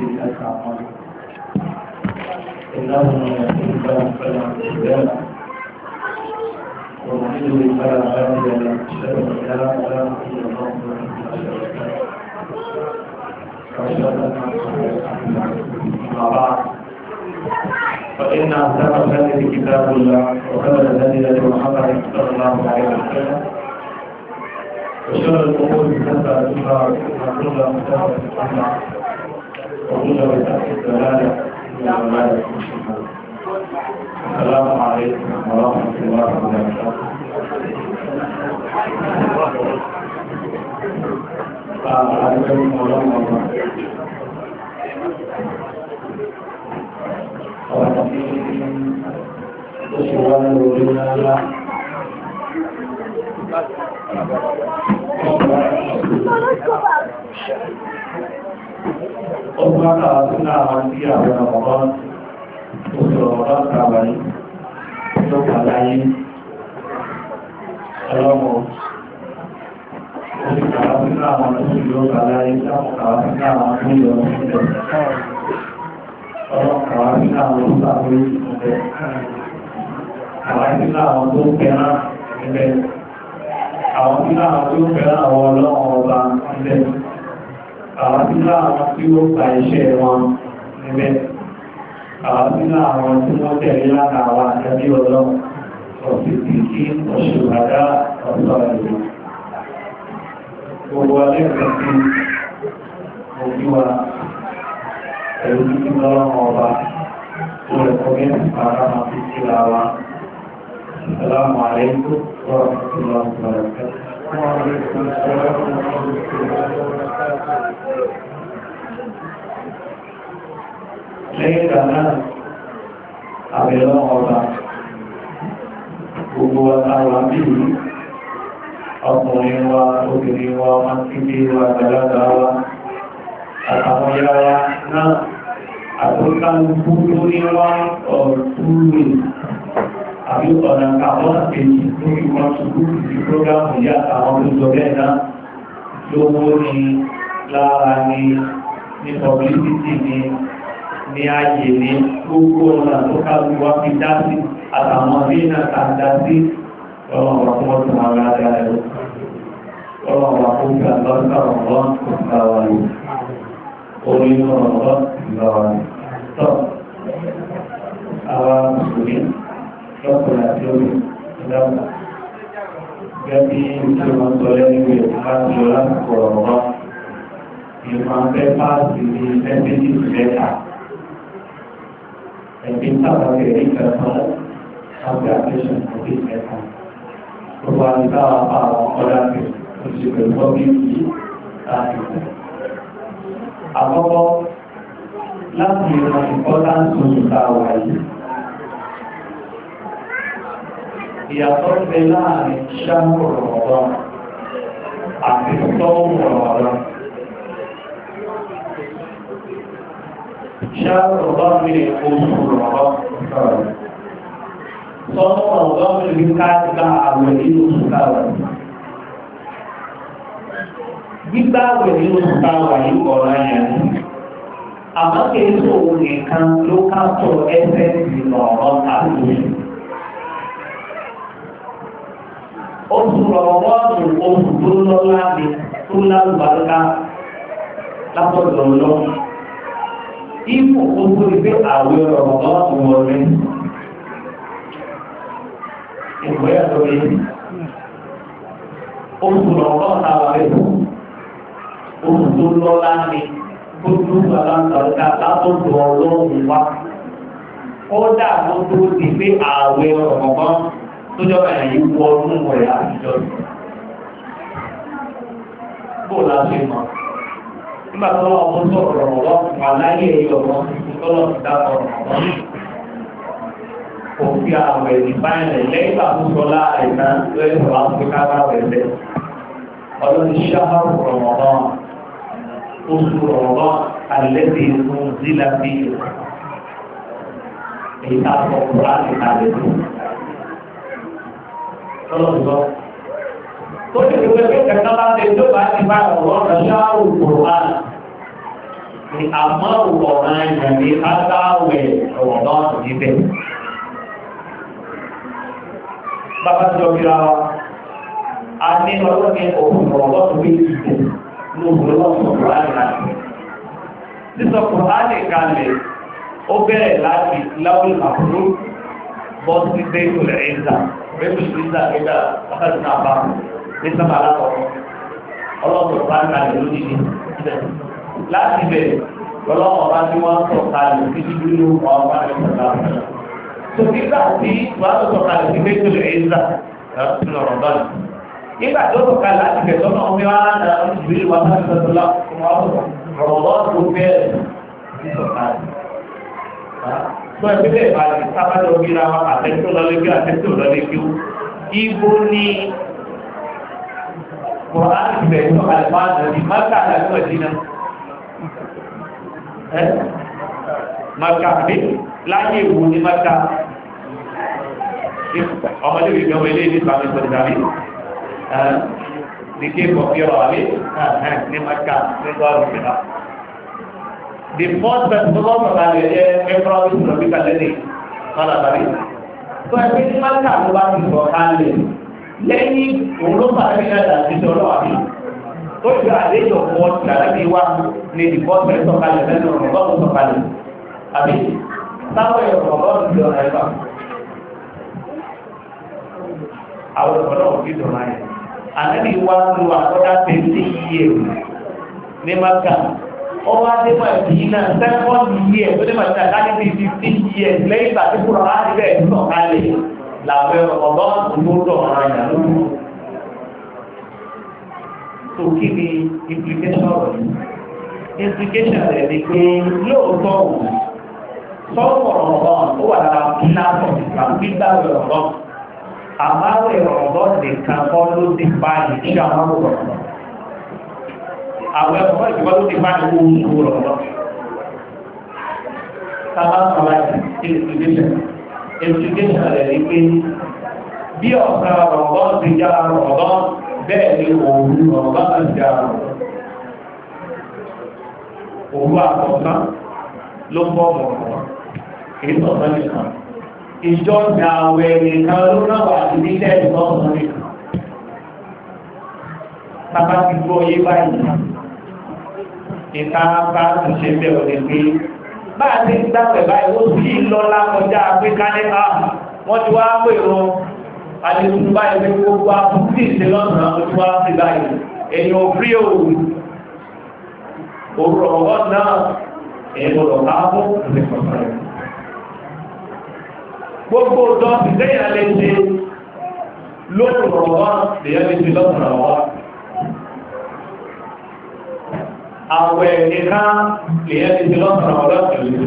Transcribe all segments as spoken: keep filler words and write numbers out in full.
سيئات أعمالنا إنه من يهده الله فلا مضل له ومن يضلل فلا هادي له أشهد أن لا إله إلا الله وحده لا شريك له وأشهد أن محمدا عبده ورسوله أما بعد فإن أصدق الحديث كتاب الله وخير الهدي هدي محمد صلى الله عليه وسلم وشر الأمور محدثاتها وكل محدثة بدعة وكل بدعة ضلالة وكل ضلالة في النار. السلام عليكم ورحمة الله وبركاته. عليكم ورحمة الله. Kesulitan dunia, orang tak senang dia berapa orang kawan itu balai, kalau orang tak senang itu balai, orang tak senang itu orang kawan senang itu tak boleh. Àwọn tí láwọn tó fẹ́ràn ẹgbẹ́, àwọn tí láwọn tó fẹ́ràn àwọn ọlọ́run ọba ẹgbẹ́, àwọn tí láwọn tí ó gba iṣẹ́ wọn ẹgbẹ́, àwọn tí láwọn tí wọ́n tẹ̀lé lára àwọn àjẹ́bí ọlọ́run ọ̀sìtì kí ọ̀ṣùgbàdá ọ̀sọ̀ ẹ̀lú. Gbogbo alẹ́kọ̀ọ́ sí òjúwa ẹ̀rù títí lọ́rọ̀ ọba tó rẹ̀ kọ́gẹ́ àrá máa fi síra wa. السلام عليكم ورحمة الله وبركاته. وعليكم السلام ورحمة الله وبركاته. ليس لنا أبدا أولا gbogbo àwọn bíi ọkùnrin wa obìnrin wa mọ́sílé wa gbàlágbà wa àtàwọn ya wa náà àtúkàlùkù lórí wa ọ̀túnlẹ̀ àbí ọ̀nà àwọn àpèjì tó fi wọ́n ṣubú sí prógámù yá àwọn olùsọ̀rẹ́ náà lówó ní lára ní ní publicity ní ní ayé ní gbogbo ọ̀nà tó kálù wá fi dá sí àtàwọn mínà tàdá sí ọlọ́wọ́ fún ọdún aláàdá ẹ̀rọ ọlọ́wọ́ fún ìgbàlọ́ta ọ̀rọ̀ ìgbàwàlú orí ọ̀rọ̀ ìgbàwàlú tọ́ àwọn mùsùlùmí lọ́pùnà tí ó dámà gẹ́bí tí wọ́n sọ lẹ́nuwé láti lọ láti kọ̀rọ̀ ọ̀rọ̀ ìfàǹfẹ́ pàásì ní mẹ́sẹ́jì mẹ́ta ẹ̀bí sábàbẹ̀ rí kẹfọ́n láti àpẹṣẹ̀ ọdí mẹ́ta gbogbo àdìsáwà pa àwọn ọ̀dá pẹ̀ òṣìṣẹ́ ìgbọ́bí yìí láti rẹ̀ àkọ́kọ́ láti ìrìn ìpọ́tánsì òṣìṣàwà yìí ìyàtọ̀ ń bẹ láàrin ṣáàmù Ramadan àti sọ́ọ̀mù Ramadan. ṣáàmù Ramadan ní oṣù Ramadan sọ́ọ̀mù Ramadan ní káàkiri àwẹ̀ nínú oṣù káwẹ̀. Gbígbà àwẹ̀ nínú oṣù káwẹ̀ yìí ọ̀rọ̀ yẹn àmọ́ kìí sóòwò nìkan ló ká sọ ẹsẹ̀ ìlọ̀rọ̀ àti oṣù. Oṣù Rọ̀mọ̀dọ́nù oṣù tó lọ́lá ní tó lálùbáríkà lápọ̀lọ̀ lọ. Ipò oṣù ìgbé àwẹ̀ Rọ̀mọ̀dọ́nù wọlé. Ìwé àtọ́lé. Oṣù Rọ̀mọ̀dọ́nù àwẹ̀ oṣù tó lọ́lá ní tó lálùbáríkà lápọ̀lọ̀ ọlọ́run wá. Ó dà mọ́ tó ti gbé àwẹ̀ Rọ̀mọ̀dọ́nù tó jọ ẹ̀yà yìí wọ ọdún rẹ̀ àtijọ́ bó láti mọ̀ nígbà tó wọ́n mú sọ̀rọ̀ ọ̀rọ̀ wà láyé ẹ̀yọ̀ wọn tó lọ sí dákọ̀ ọ̀rọ̀ kò fi àwẹ̀ ìbáyẹ̀lẹ̀ lẹ́yìn àtúnṣọ láàrin náà lẹ́yìn tó láti fi káàkà rẹ̀ ọlọ́ni ṣáhàrù Ramadan oṣù Ramadan alẹ́bí fún zílàbí èyí tá a sọ kúrò láti kàlẹ́ tó lọ́lọ́dọ́. Tó ti fi pé kẹta bá ti tó bá ti bá ọ̀rọ̀ ọ̀rọ̀ ṣáàrù Kùránì. ni àmọ́ ọ̀ràn ìrìnàmí aláwẹ̀ Ramadan níbẹ̀. Bàbá tí ó kíra wa, a ní ọlọ́ ní òun Ramadan tó bí ìgbẹ̀ ní òun Kùránì láti. Sísọ Kùránì kalẹ̀, ó bẹ̀rẹ̀ láti láwùl àkúrú bọ́ sí Baitul Izza. Baitul Izza gẹ́gẹ́ ọ̀sán náà bá ní sábà látọ̀ọ́. Ọlọ́pọ̀ bá ń kalẹ̀ lójijì. Láti bẹ̀rẹ̀, lọ́lọ́wọ́ bá tí wọ́n sọ kalẹ̀ sí ìlú ọba ìpọ̀lá. So nígbà tí wọ́n sọ kalẹ̀ sí Baitul Izza nínú ọ̀rọ̀ báyìí. Nígbà tó sọ kalẹ̀ láti bẹ̀rẹ̀ tọ́nà omi wá ń dára ní ìlú wa láti sọ́tọ́lá fún ọ̀rọ̀ tó bẹ̀rẹ̀ sí sọ kalẹ̀. Sọ ẹgbẹ́ bẹ́ẹ̀ bá ti sábàjọ́ bíra wa àtẹ́tò lọ́lẹ́gbẹ́ àtẹ́tò lọ́lẹ́gbẹ́ ibo ni Kùránì ti bẹ̀rẹ̀ sọ kalẹ̀ máa ń dàbí Mákà àti Mádínà. Mákà bí láyé ìwò ní Mákà ọmọdé ìgbẹ̀wọ̀ ilé ní ìsàmì ìsọ̀dàrí ní kí kọ̀ fíọ̀rọ̀ àrí ní Mákà ní gọ́ọ̀rù ìgbẹ̀rẹ̀. The first person to come from the Emperor is Rabbi Kaleni, Kalabari. So I think Mákà ló bá ti sọ kalẹ̀ lẹ́yìn òun ló bá rí ẹ̀dà sí ọlọ́ àbí tó ṣe àlejò fún ọdún àdábí wá ní ìfọ́sẹ̀ sọ̀kalẹ̀ lẹ́nu ọ̀rọ̀ sọ̀kalẹ̀ àbí sáwọ́ ẹ̀rọ ọ̀rọ̀ ti ọ̀rọ̀ ẹ̀fà àwọn ọ̀rọ̀ òbí dọ̀rọ̀ ayẹ̀ àdábí wá lu àkọ́dá twenty years ní Mákà ọwọ́ adébọ̀ ìdí náà second year tó dé màtí àdáyé bí fifteen years lẹ́yìn ìgbà tí kúrò á rí bẹ́ẹ̀ sọ̀kalẹ̀ làwọn ẹ̀rọ ọ̀dọ́ òmúdọ̀ ọ̀rọ̀ ìyà lórí. So kí ni implication ọ̀rọ̀ yìí? Implication rẹ̀ ni pé lóòótọ́ òun sọ́wọ́ ọ̀rọ̀ ó wà lára kíláàsọ̀ ìgbà gbígbà ọ̀rọ̀ àmáwẹ̀ ọ̀rọ̀ nìkan kọ́ ló ti bá ìdí àwọn ọ̀rọ̀ àwọn ẹ̀kọ́ ìjọba ló ti bá ìwò oṣù ọ̀rọ̀ sábà sọ̀rọ̀ implication implication rẹ̀ ní pé bí ọ̀sán ọ̀rọ̀ ti já ọ̀rọ̀ bẹ́ẹ̀ ni òun ọ̀rọ̀ ti já òun àkọ̀ọ̀sán ló bọ́ ọ̀rọ̀ èyí sọ̀tọ̀ nìkan ìjọ ìgbàwẹ̀ nìkan ló náà wà ní ilẹ̀ ìsọ̀tọ̀ nìkan sábà ti gbọ́ yé báyìí ìta bá ti ṣe bẹ̀rẹ̀ ní pé bá a ti dáwẹ̀ báyìí ó sì lọ́lá kọjá pé kánẹ́ká wọ́n ti wá pèrò àdìsùn báyìí pé gbogbo àpùtí ìṣẹ́ lọ́nà ó ti wá sí báyìí èyàn òfrí òòrùn òòrùn ọ̀gọ́ náà èyàn lọ káàbọ̀ gbogbo ọjọ́ ìdẹ́yà lè ṣe lóòrùn ọ̀gọ́ lèyàn lè ṣe lọ́nà ọ̀gọ́ àwẹ̀ nìkan lèyàn ti ti lọ́sàn ọ̀dọ́ ìlú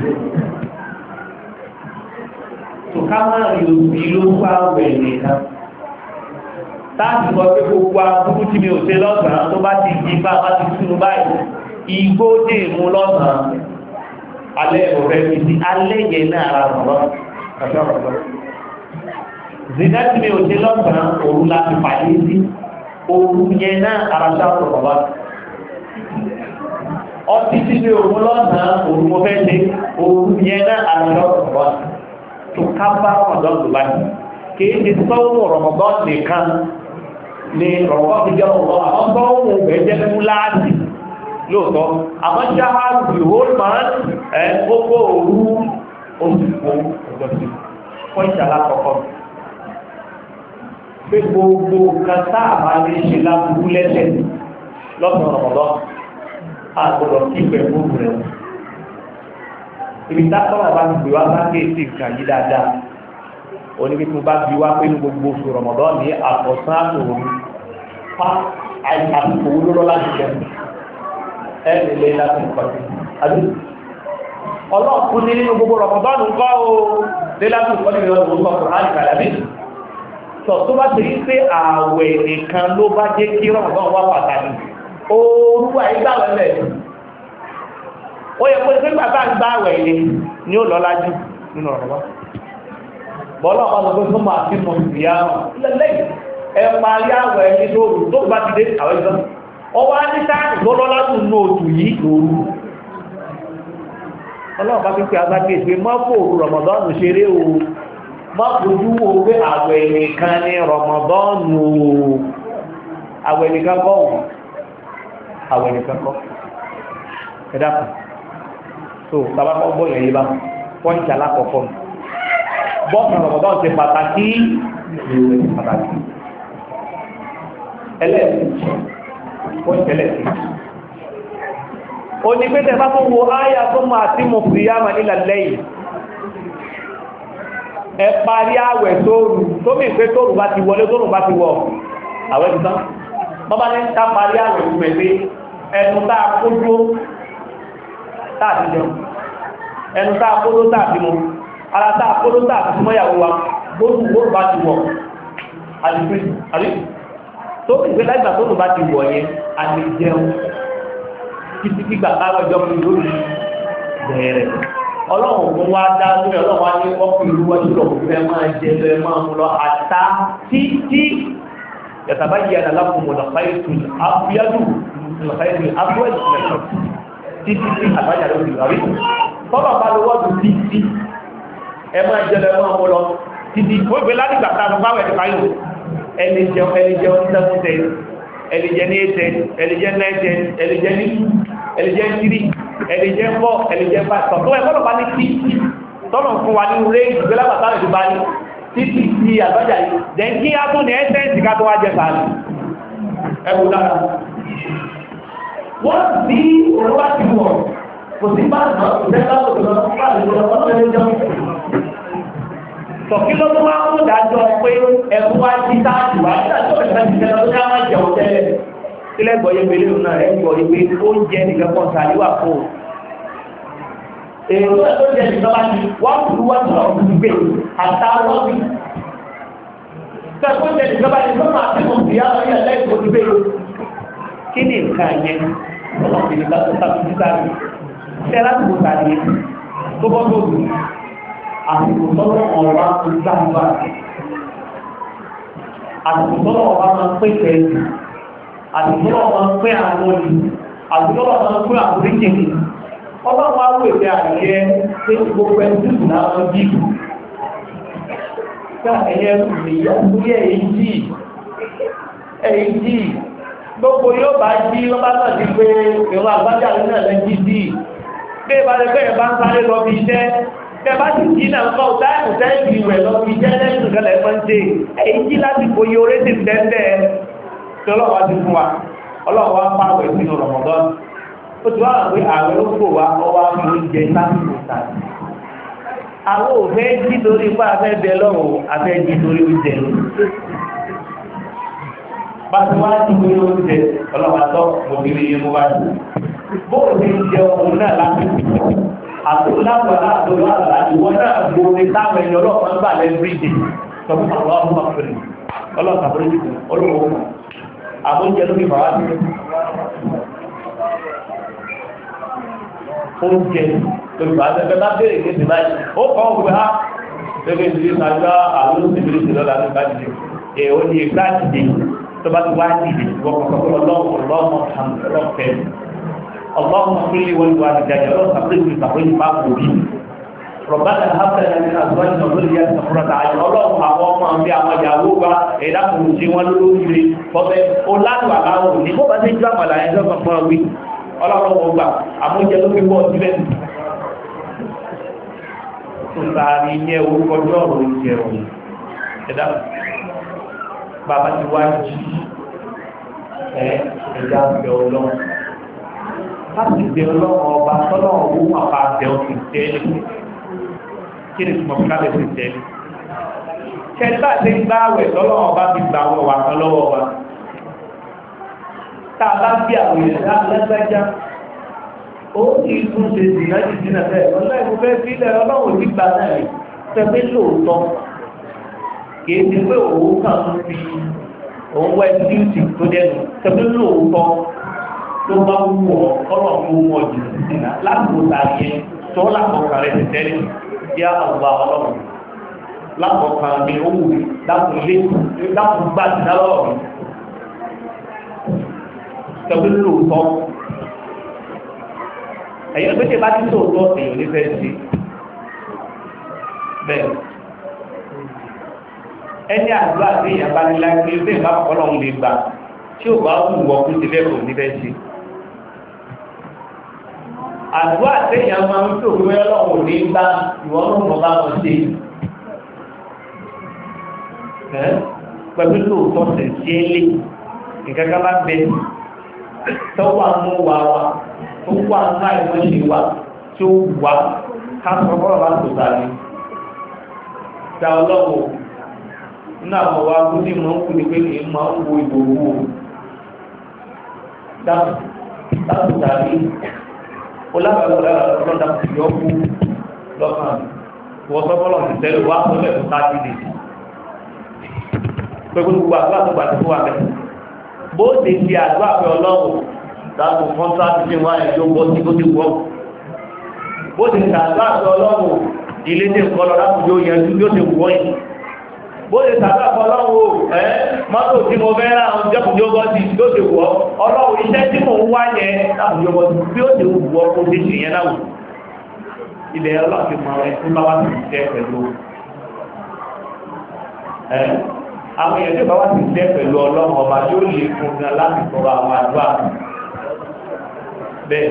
tó ká máa rí òsì ló fà àwẹ̀ nìkan táàbí kọ́ pé gbogbo agbúrú tí mi ò ṣe lọ́sàn tó bá ti di bá bá ti túnú báyìí igbó dè mú lọ́sàn alẹ́ ọ̀rẹ́ mi sí alẹ́ yẹn náà ara rọ̀rọ̀ zina tí mi ò ṣe lọ́sàn òru láti pàdé sí òru yẹn náà ara rọ̀rọ̀ ọtí tí ní òun lọ́nà òun mo fẹ́ ṣe òun yẹn náà àlọ́ ọ̀rọ̀ tó ká bá ọ̀dọ́ tó bá ní kìí ṣe sọ́wọ́ rọ̀mọ̀dọ́ nìkan ni rọ̀mọ̀dọ́ fi jẹ́ ọ̀rọ̀ àwọn sọ́wọ́ rẹ̀ jẹ́ fún láàájì lóòótọ́ àmọ́ jáwá the whole month ẹ̀ kókó òru oṣù fún ọjọ́ sí fún ìṣàlá kọ̀ọ̀kọ́ pé gbogbo kan sáà máa lè ṣe láburú lẹ́sẹ̀ lọ́sàn rọ̀mọ̀dọ́ àgbọ̀dọ̀ kí pẹ̀lú rẹ̀. Ibi tákọ́lá bá ti gbé wá bá kéèsì nǹkan yí dáadáa. Oníbi tó bá bí wá pé ní gbogbo oṣù Ramadan ní àkọ̀sán àtòrò pa àìsàkò owó lọ́lọ́ láti jẹ. Ẹ lè lè láti pàdé. Àbí ọlọ́ọ̀kú ní nínú gbogbo Ramadan ń kọ́ o lé láti pàdé ní ọdún tó kọ̀ láti kàlẹ́ bí. Sọ tó bá ti rí pé ààwẹ̀ nìkan ló bá jẹ́ kí Ramadan wá pàtàkì. Orúwà ìgbàwẹ̀lẹ̀ ó yẹ kó ṣe gbàgbà ń gbà àwẹ̀ ilé ní ó lọ lájú nínú ọ̀rọ̀ wá bọ́lọ̀ ọlọ́gbọ́ tó máa fi mọ̀ sí àwọn ilẹ̀ ẹ parí àwẹ̀ ní lóòrù tó bá ti dé àwẹ̀ ìjọ ọ wá ní táàkì tó lọ́lá tún ní òtù yìí lóòrù ọlọ́run bá pípẹ́ agbágbé pé má fòrú rọmọdọ́nù ṣeré o má fojú wo pé àwẹ̀ nìkan ní rọmọdọ́nù o àwẹ̀ nìkan kọ́ ò àwẹ̀ nìkan kọ́ ẹ̀dàkù so tàbákọ́ gbọ́ ìyẹn yìí bá pọ́ǹtì alákọ̀ọ́kọ́ bọ́ọ̀sán rọmọdọ́nù ṣe pàtàkì ìwé pàtàkì ẹlẹ́ẹ̀kejì pọ́ǹtì ẹlẹ́ẹ̀kejì ó ní pé tẹ́bá tó wo áyà tó máa tí mo fi yáma nílẹ̀ lẹ́yìn ẹ parí àwẹ̀ tóòrù tó mì pé tóòrù bá ti wọlé tóòrù bá ti wọ àwẹ̀ ti tán bọ́bá ní ká parí àwẹ̀ ìgbẹ̀ pé ẹnu táa kójú táàtì jẹun ẹnu táa kójú táàtì mú ara táa kójú táàtì mọ́ ìyàwó wa gbóòrù bá ti wọ àdìpé tó mì pé láìgbà tóòrù bá ti wọ yẹn àti jẹun títí gbígbà táwọn ìjọ fún ìlú bẹ̀rẹ̀ ọlọ́run fún wa dá lórí ọlọ́run wá ní ọkùn ìlú wájú lọ fẹ́ máa jẹ lọ ẹ máa mú lọ àtá títí yàtàbá yìí àdàlá fún mọ̀lá fáìtù àfíyádù fáìtù àfíyádù mẹ́tọ̀ títí tí àbájá lórí ìrọ̀rí tọ́lọ̀ bá lọ wọ́dù títí ẹ máa jẹ lọ ẹ máa mú lọ títí ó gbé ládìgbà tá a lọ fáwẹ̀ nípa yóò ẹni jẹun ẹni jẹun ní sẹ́fún tẹ́ ẹlẹ́jẹ́ ní eight ten ẹlẹ́jẹ́ nine ten ẹlẹ́jẹ́ ní two ẹlẹ́jẹ́ three ẹlẹ́jẹ́ four ẹlẹ́jẹ́ five tọ́tọ́ ẹ̀kọ́lọ̀ bá ní tí tọ́nà fún wa ní rẹ̀ ìgbélápàtà rẹ̀ tó bá ní títí tí àgbájá yìí dẹ̀ kí á tún ní ẹ́sẹ̀ǹsì ká tó wá jẹ sàárì ẹ̀kù dára wọ́n sí òwúwá ti wọ̀ kò sí bá náà kò tẹ́ láwọ̀ tó lọ tọ̀kí ló tó máa ń mú dájọ́ pé ẹkùn wá jí sáàtì wá dájọ́ ìgbà jíjẹ́ lọ ká máa jẹun tẹ́lẹ̀ sílẹ̀ gbọ́yé pẹ̀lú ìrùnà rẹ̀ gbọ́ ìwé oúnjẹ nìkan kan sàríwà fún un èrò tó jẹ́ nìkan bá ti wọ́n kúrú wọ́n tó ọ̀gbùn gbé àtàwọn bí tẹ́kọ́ jẹ́ nìkan bá ti tó máa tẹ́kọ̀ sí àwọn ilẹ̀ lẹ́gbọ̀n gbé kí ni nǹkan yẹn ọlọ́pìnrin bá tó tàbí títàrí tẹ́lá tó tàbí tó bọ́ tó dùn àsìkò tọ́lọ̀ ọ̀rọ̀ tó dáúbà àsìkò tọ́lọ̀ ọ̀rọ̀ máa pẹ́ tẹ́ẹ̀sì àsìkò tọ́lọ̀ máa pẹ́ àwọn olù àsìkò tọ́lọ̀ máa pẹ́ àwọn oríkèkè ọlọ́run á wò ìdí àríyẹ pé gbogbo ẹni tó láwọn jíìkù ká ẹ̀yẹ ìyá lórí ẹ̀yìn jíì ẹ̀yìn jíì gbogbo yóò bá jí lọ́bá náà ti pé ìwọ̀n àgbájá náà lẹ́jí jíì bí ìbálẹ́gbẹ̀ẹ́ bá ń sáré lọ bí iṣẹ́ tẹbá ti jí náà kọ́ táìmù táìmù ìwẹ̀ lọ fi jẹ́ lẹ́sùn kẹlẹ̀ ẹ̀fọ́n ṣe èyí jí láti kòyí orí ti tẹ́tẹ́ tí ọlọ́wọ́ ti fún wa ọlọ́wọ́ pàwẹ̀ sínú Ramadan ó ti wá pé àwẹ̀ ó kò wá ọwá mú oúnjẹ lásìkò tàbí àwọn òfẹ́ jí torí pé afẹ́ bẹ lọ́wọ́ afẹ́ jí torí oúnjẹ bá ti wá jí torí oúnjẹ ọlọ́wọ́ tọ́ mòbìrì yẹn mú wá sí bóò ti jẹ ohun náà lásìkò àtòláwọ̀lá àtòláwọ̀lá ìwọ̀n náà gbóòrè táwọn ẹ̀yọ́ ọlọ́pàá ń bà lẹ́gbìdì tọ́pọ̀ àwọn ọmọ àfẹ́rẹ̀ ọlọ́pàá fẹ́rẹ̀ olóòwò àbóúnjẹ lórí bàwá sí oúnjẹ lórí bàwá sí ẹgbẹ́ bá bèèrè ní ìsìnbáyìí ó kọ́ ògbé ha gẹ́gẹ́ ìdílé sàájá àwọn olóṣèlú sí lọ́la ní ìbájìdì èèwọ̀ ní ìgbàjìdì tó bá ti wá jìdì wọ́n اللهم صل والوالدين ولو تقريبا تقريبا باقوبي ربنا هب لنا من ازواجنا وذرياتنا قرة اعين اللهم àwọn ọmọ mi àwọn ìyàwó wa ẹ̀dá kò sí wọn lórí ọbẹ̀ ọládùn aláwọ̀ ní bó bá ṣe jọ àmàlà ẹjọ́ kan fún ọwí ọlọ́run gbà àmójẹ ló fi pọ̀ síbẹ̀ tó sáàrí yẹ orúkọ jọ́rọ̀ oúnjẹ ọ̀hún ẹ̀dá bàbá ti wá jí ẹ̀ ẹ̀dá fẹ́ ọlọ́run láti bẹ ọlọ́run ọba tọ́lọ́run owó àpá àbẹ̀ ọ̀sìn tẹ́lẹ̀ kí ni túnmọ̀ fún lábẹ̀ sí tẹ́lẹ̀ kẹta tí ń bá àwẹ̀ tọ́lọ́run ọba fi gbà wọ̀ wà kan lọ́wọ́ wa tá a bá bí àwọn èèyàn lẹ́gbẹ́já ó ti tún ṣe dìnnà jì dínà bẹ́ẹ̀ ọlọ́run fẹ́ sílẹ̀ ọlọ́run ti gbà náà rẹ̀ tẹ́gbẹ́ lóòótọ́ kìí ti pé òun kàn ń fi òun wẹ́ díùtì tó dẹnu tẹ́gbẹ́ lóòótọ́ tó bá wù ọ́ kọ́rọ̀ fún wọn jù sínú láàbò tààyẹ tó lápọ̀kà rẹ̀ tẹ́lẹ̀ yá àgbà ọlọ́run lápọ̀kà mi ó wù lápò lé lápò gbà sí lọ́wọ́ mi tẹ̀wé lóòótọ́ ẹ̀yìn pé tí bá ti tó tọ́ èèyàn ní fẹ́ sí bẹ́ẹ̀ ẹni àdúrà tí èèyàn bá ní láti ilé ìbá ọlọ́run lè gbà tí ò bá wù wọ́ kú ti lẹ́kọ̀ọ́ ní fẹ́ sí àdúrà tí èèyàn máa ń tó wé ọlọ́run ní gbá ìwọ́n ló mọ̀ bá wọn sí pẹ̀lú lóòótọ́ sì sí ilé ìkẹ́kẹ́ bá bẹ tọ́wọ́ mú wa wa tó wà náà ìwọ́n ṣe wa tí ó wà káàkiri bá tó sáré ta ọlọ́wọ́ nínú àwọn wa kú ní mọ́ ń kú ní pé kì í máa ń wo ìgbòho dáàbò sáré ó lábàá lọ́dà yọ kú lọ́kàn wọ́n sọ́fọ́lọ́ ti tẹ́lẹ̀ wá sọ́lẹ̀ tó tájí lè pẹ̀lú gbogbo àgbà tó gbàtí fún wa bẹ̀ bó ti di àgbà pẹ̀ ọlọ́wọ́ dáàbò kọ́ntrátì ní wọ́n ẹ̀yọ́ bọ́ sí bó ti wọ́ bó ti di àgbà pẹ̀ ọlọ́wọ́ ilé tí nǹkan lọ láti yóò yẹn yóò ti wọ́ yìí bó ti sàgbà pẹ̀ ọlọ́wọ́ ẹ́ mọ́tò tí mo fẹ́ rà ń jẹ́kùn yóò bọ́ sí yóò ti wọ́ ọlọ́wọ́ iṣẹ́ tí mò ń wá yẹn láti yóò bọ́ sí bí ó ti wọ́ kó ti ṣe yẹn náà ilẹ̀ ọlọ́ọ̀kì mọ̀ ẹ̀ tó bá wá sí ìṣẹ́ pẹ̀lú ẹ́ àwọn èèyàn tí bá wá sí ìṣẹ́ pẹ̀lú ọlọ́run ọba yóò lè fún gan láti sọ̀rọ̀ àwọn àdúrà bẹ́ẹ̀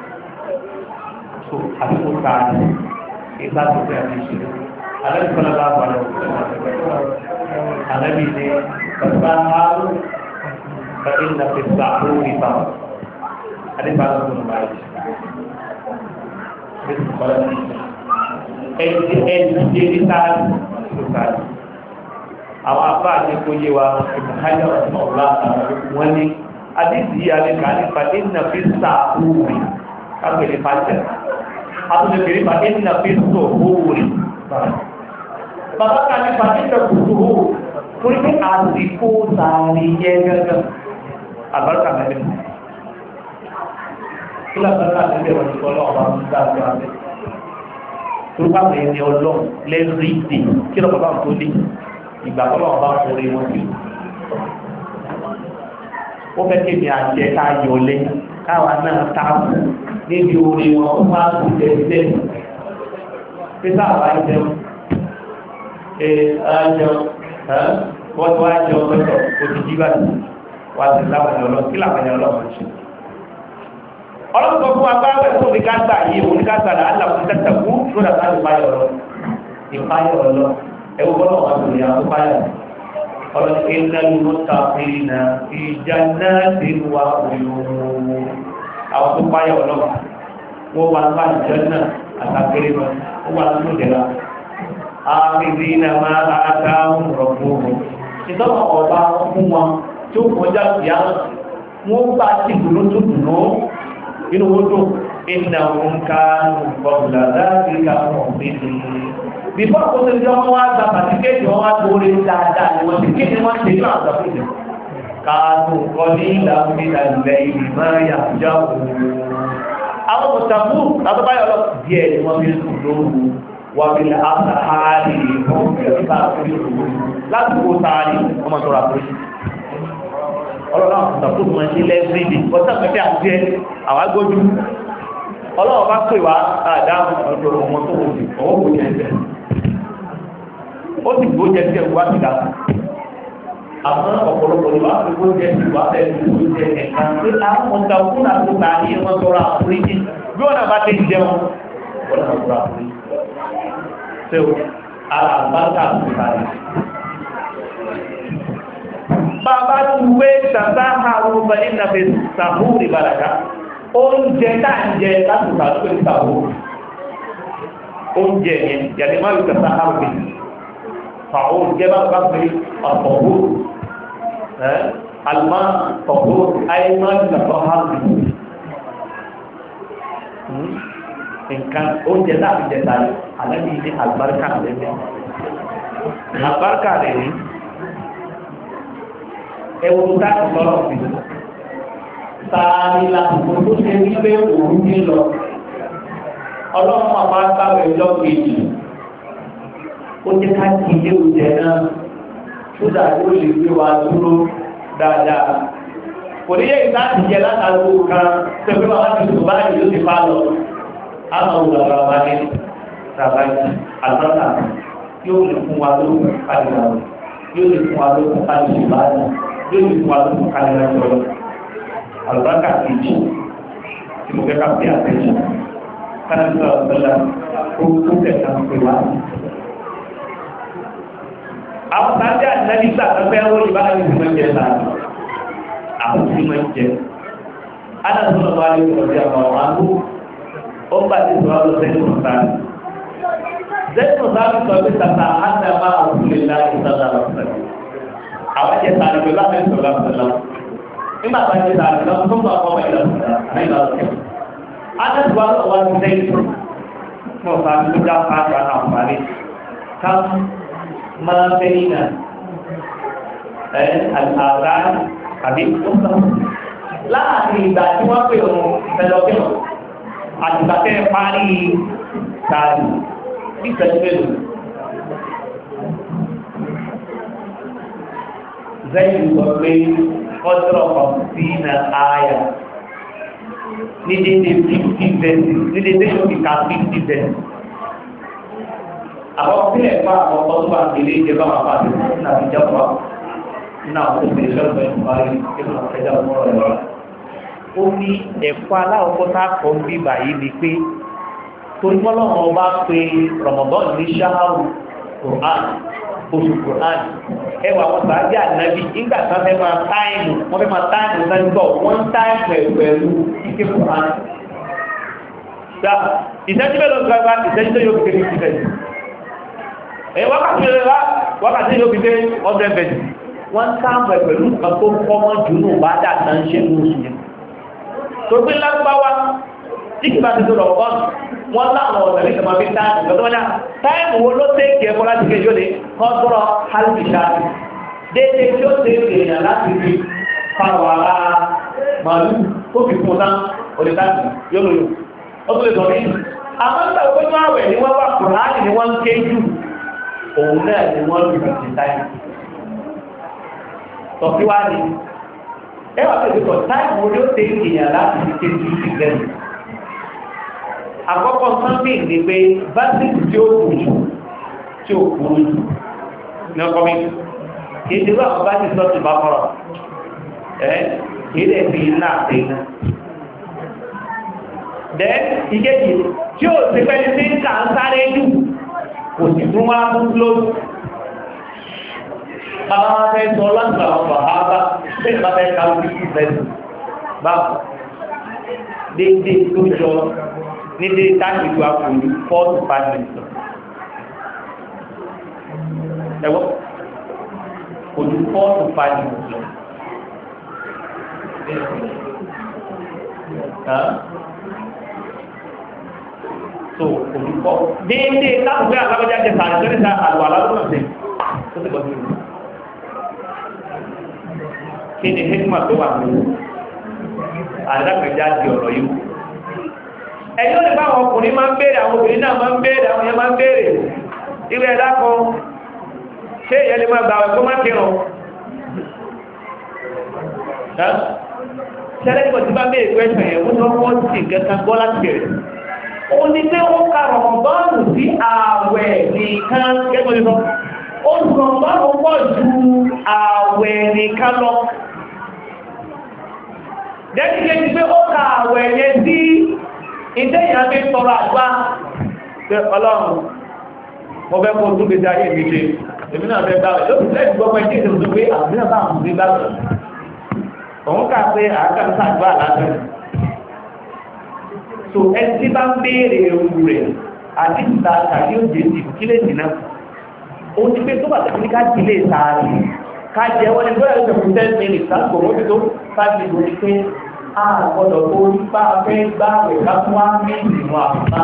tó àtúkò tààrí ìgbà tó fẹ́ àti ṣe alẹ́bí kọ́lá bá wà lọ́wọ́ alẹ́bí ní bàbá àárò bàbá ìlànà fi sàárò ìbá alẹ́bí àárò tó ń báyìí ẹni ẹni jẹ́ ní sáàrì tó sáàrì àwọn afá àti kóyé wa ìbùkáyà ọ̀la wọn ni adídì alẹ́kà nípa ìnà fi sàúrì kápẹ̀lẹ̀ pàjẹ́ àtúnlẹ̀kẹ̀rẹ̀ pa ìnà fi sòhóòrì bàbá ká nípa ìnà kùtùhó torí pé àsìkò sàárì yẹ gẹ́gẹ́ àbárkà mẹ́rin kila bàbá àti ẹ̀rọ ìfọlọ́ ọba ń dá àjọ abẹ́ tó bá bẹ̀rẹ̀ ní ọlọ́run lẹ́rú ìdè kí lọ bàbá tó dé ìgbà tọ́lọ́ ọba forí wọn sí ó fẹ́ kéde àjẹ ká yọlé káwa náà táàbù níbi orí wọn ó máa kú tẹ̀sílẹ̀ pẹ́sà àbá jẹun ẹ̀ ajẹun wọ́n tó ajẹun pẹ́sọ̀ òtítí báyìí wà sí láwọn ọlọ́run kí làwọn ọlọ́run ṣe ọlọ́pọ̀ fún agbáwẹ̀ tó ní ká gbà yí oníkásàlá aláwọ̀ tẹ́tẹ̀kú lónà sáà ìpáyọ̀ ọ̀rọ̀ ìpáyọ̀ ọ̀lọ́ ẹwọ́ bọ́lọ̀ wà tó ní àwọn páyọ̀ ọ̀rọ̀ ìlẹ́lú mọ́tàfínà ìjànà tí wà òyòrò àwọn tó páyọ̀ ọ̀lọ́ wọ́n wà bá ìjọ́nà àtàkiri wọn ó wà tó dẹ̀ra àmìbí na máa àtàwọn rọ̀gbọ̀n ìtọ́nà ọba fún wọn tí ó kọjá ìyá wọn bá ti dùnú tó dùnú inú wótó iná òǹkà ọ̀gbọ̀gbọ̀lá láti ká ọ̀gbẹ̀dẹ̀. Bífọ́ àkóso ìjọ wọn wá gba pàtíkéèkì wọn wá gbóre dáadáa ni wọ́n ti kí ni wọ́n ṣe ní àgbàfẹ́jọ. Káàtó kọ́ ní ìlàmílà ilẹ̀ ìlú máa yà já òun. Àwọn mọ̀tàkù látọ́báyọ̀ lọ díẹ̀ ni wọ́n fi ń sùn lóru wà bí i àtàhárì ìfọ́n láti kó sáárì ọmọ tó rà fún ọlọ́run àwọn ìtàkùn mọ̀ sí lẹ́sìdì ọ̀sánfẹ́fẹ́ àti ẹ àwọn agbójú ọlọ́run bá pè wá àdáhùn ọjọ́ ọmọ tó wò sí ọwọ́ kò jẹ́ ẹ̀sẹ̀ ó sì gbó jẹ́ sí ẹ̀kú wá sí dáa àmọ́ ọ̀pọ̀lọpọ̀ ni wàá fi gbó jẹ́ sí wàá fẹ́ fi gbó jẹ́ ẹ̀ka pé àwọn ìtàkùn àti tààrí wọn tọrọ àforíjì bí wọn náà bá ti jẹun wọn náà tọrọ àforíjì ṣé o ara àbáńkà àti tààrí bàbá ti wé tàbá àrùn bẹ̀rẹ̀ ìnàfẹ́ sàbúrì bàràká oúnjẹ náà ń jẹ láti sàbúrì pẹ̀lú sàbúrì oúnjẹ yẹn yàtí máa rí tàbá àrùn bẹ̀rẹ̀ fàwọn oúnjẹ bá bá pẹ̀lú ọ̀pọ̀gbò alìmá ọ̀pọ̀ àìmá ìlàtọ̀ àrùn nǹkan oúnjẹ náà fi jẹta àlẹ́bí ní àlùbáríkà lẹ́gbẹ̀ẹ́ àlùbáríkà rẹ̀ ní ẹwọ́n tó dákì lọ́rọ̀ sí sáàrí lásìkò tó ṣe wípé òun ní lọ ọlọ́run àpá sáwẹ̀ lọ kejì ó jẹ́ ká kí ilé oúnjẹ náà tó dàbí ó lè gbé wa dúró dáadáa kò ní yẹ ìsáàtì jẹ látàrí kan tẹ́gbẹ́ wa láti tó báyìí ló ti fa lọ àwọn olùgbàgbà wa ní sàbáyé àlùbáríkà yóò lè fún wa lóko kálíwá yóò lè fún wa lóko kálíwá yóò lè fún wa lóko kálíwá jọlọ àlùbáríkà kejì tí mo fẹ́ ká pé àtẹ̀jù kálíwá ọ̀sẹ̀lá kó tó tẹ̀sà pé wá. àwọn sáájú àtìlẹ́yìn nígbà tó fẹ́ wọ́n yìí bá yìí ti máa ń jẹ sáájú àwọn tí máa ń jẹ. adàtúntò wà ní ìrọ̀lẹ́ àwọn àgbo ó ń bá ti sọ̀rọ̀ lọ sẹ́yìn ọ̀sán. Zẹ́tọ̀ sáàbì sọ pé tàtà àtàmà òkúlẹ̀ láti sọ́dọ̀ ọ̀sẹ̀. Àwọn jẹ́ tàbí pẹ̀lú àmì ìṣọ̀lá ọ̀sẹ̀lá. Nígbà tó jẹ́ tàbí lọ tó ń bá ọmọ ìlú àìlọ́ ọ̀sẹ̀. Adẹ́sùwá wà ní sẹ́yìn tó sáàbì tó dá pàtàkì àǹfààní. Ká máa fẹ́yìn náà ẹ̀ àgbà àbí ó sọ. Láàárín ìgbà tí wọ́n pè wọn fẹ́lọ́kẹ́ àtìgbà tẹ́ parí tàbí ìfẹ̀síwẹ̀lú zẹ́yìn sọ pé ọjọ́ ọ̀pí na ààyà ní dédé fifty verses ní dédé ṣòkìká fifty verses àwọn sílẹ̀ fún àwọn ọdún àgbèlé ìjẹba àpá àti ìsinàbí jẹ́pọ̀ náà ó sì ṣọ́pẹ̀ ìparí ìpínlẹ̀ ọ̀fẹ́jà mọ́rọ̀ ẹ̀rọ ó ní ẹ̀kọ́ aláwọ̀kọ́ta kan bí báyìí ni pé torí mọ́lọ́mọ́ ọba pé Ramadan ní ṣáàrù Quran oṣù Quran ẹwà wọn sàájì ànábì nígbà tí wọ́n fẹ́ máa táìmù wọ́n fẹ́ máa táìmù sẹ́ńtọ̀ wọ́n táìmù pẹ̀lú ike Quran ìṣẹ́jú mélòó gbàgbà ìṣẹ́jú tó yóò fi kéde ìṣẹ́jú ẹ̀ wákàtí rẹ̀ wákàtí yóò fi dé ọdún ẹ̀bẹ̀jì wọ́n táìmù pẹ̀lú nǹkan tó kọ́mọ́ jù nù bá dà tán ṣe ní oṣù yẹn tó gbé lágbáwá tí kì bá ti tó lọ́pọ̀ wọ́n láwọn ọ̀sẹ̀ ní ìjọba fi táìmù lọ́tọ́ wọ́n náà táìmù wo ló tẹ́ẹ̀kì ẹ̀kọ́ láti kẹ́ yóò lè kọ́sọ́rọ̀ hálùbìṣáàtì déédéé tí ó tẹ́ẹ̀kì èèyàn láti fi fáwọn ará màálù tó fi fún náà olùdáàbì yóò lòyò ó tó lè sọ nínú àwọn ìgbà òpin máa wẹ̀ ní wọ́n wà kùránì ni wọ́n ń ké jù òun náà ni wọ́n lù sí táìmù tọ́síwájú ẹwà pẹ̀lú tọ̀ táìmù wo ló tẹ́ẹ̀kì èèyàn láti fi ké jù sí gẹ́gẹ́ àkọ́kọ́ sunday ní pé básìkì tí ó kù jù tí ó kù jù ní ọkọ̀ mi kéde wà bá ti sọ́tù bá kọ́rọ̀ ẹ́ kéde fi iná àti iná dẹ́ ìkéjì tí ó ti pẹ́ ní ká ń sáré jù kò sì tún wá fún lóòrùn bàbá wọn fẹ́ sọ lọ́nà ọ̀pọ̀ àbá bẹ́ẹ̀ bá fẹ́ ká lórí ìfẹ́sì báwọn déédéé tó jọ ní dé táàkì tó àpòlù four to five minutes ẹwọ́ òjú four to five minutes lọ so òjú four déédéé táàkì pé àlábọ́já jẹ sàárẹ̀ tó ní sa àlùwà alábọ́nà sí tó sì bọ́ sí ìlú kí ni hekima tó wà ní àdákẹjá di ọ̀rọ̀ yìí ẹ̀yìn ó lè bá àwọn ọkùnrin máa ń béèrè àwọn obìnrin náà máa ń béèrè àwọn èèyàn máa ń béèrè irú ẹ̀dá kan ṣé ìyẹn lè máa gbàwẹ̀ kó má kírun ṣẹlẹ̀ ìgbà tí bá béèrè pẹ́sàn yẹn wọ́n tó wọ́n sì kẹta gbọ́ láti bẹ̀rẹ̀ ó ní pé ó ka rọ̀mọ̀bọ́ọ̀nù sí ààwẹ̀ nìkan gẹ́gbẹ́ lọ ó rọ̀mọ̀bọ́ọ̀nù pọ̀ ju ààwẹ̀ nìkan lọ gẹ́gẹ́ pé ó ka ààwẹ̀ yẹn sí ìdẹ́ ìyàmé tọrọ àgbá pé ọlọ́run mo fẹ́ kó tó gbèsè ayé mi ṣe èmi náà fẹ́ gbáwẹ̀ ló fi lẹ́yìn gbọ́pọ̀ ẹjí ìṣẹ́ pé àbúrò bá àwọn òbí gbáwẹ̀ òun kà pé àákàtà àgbà látẹ̀ so ẹni tí bá ń béèrè ewu rẹ̀ àti ìta tàbí òjè sí kílé ìdìnà ó ti pé tó bá tẹ̀lé ká jílé sáàrì ká jẹ́ wọ́n ni bóyá ìjọba ten minutes láti kò tó fájì lórí pé àgbọ̀dọ̀ tó nípa fẹ́ gbáwẹ̀ ká tún wá ní ìrìnà àpá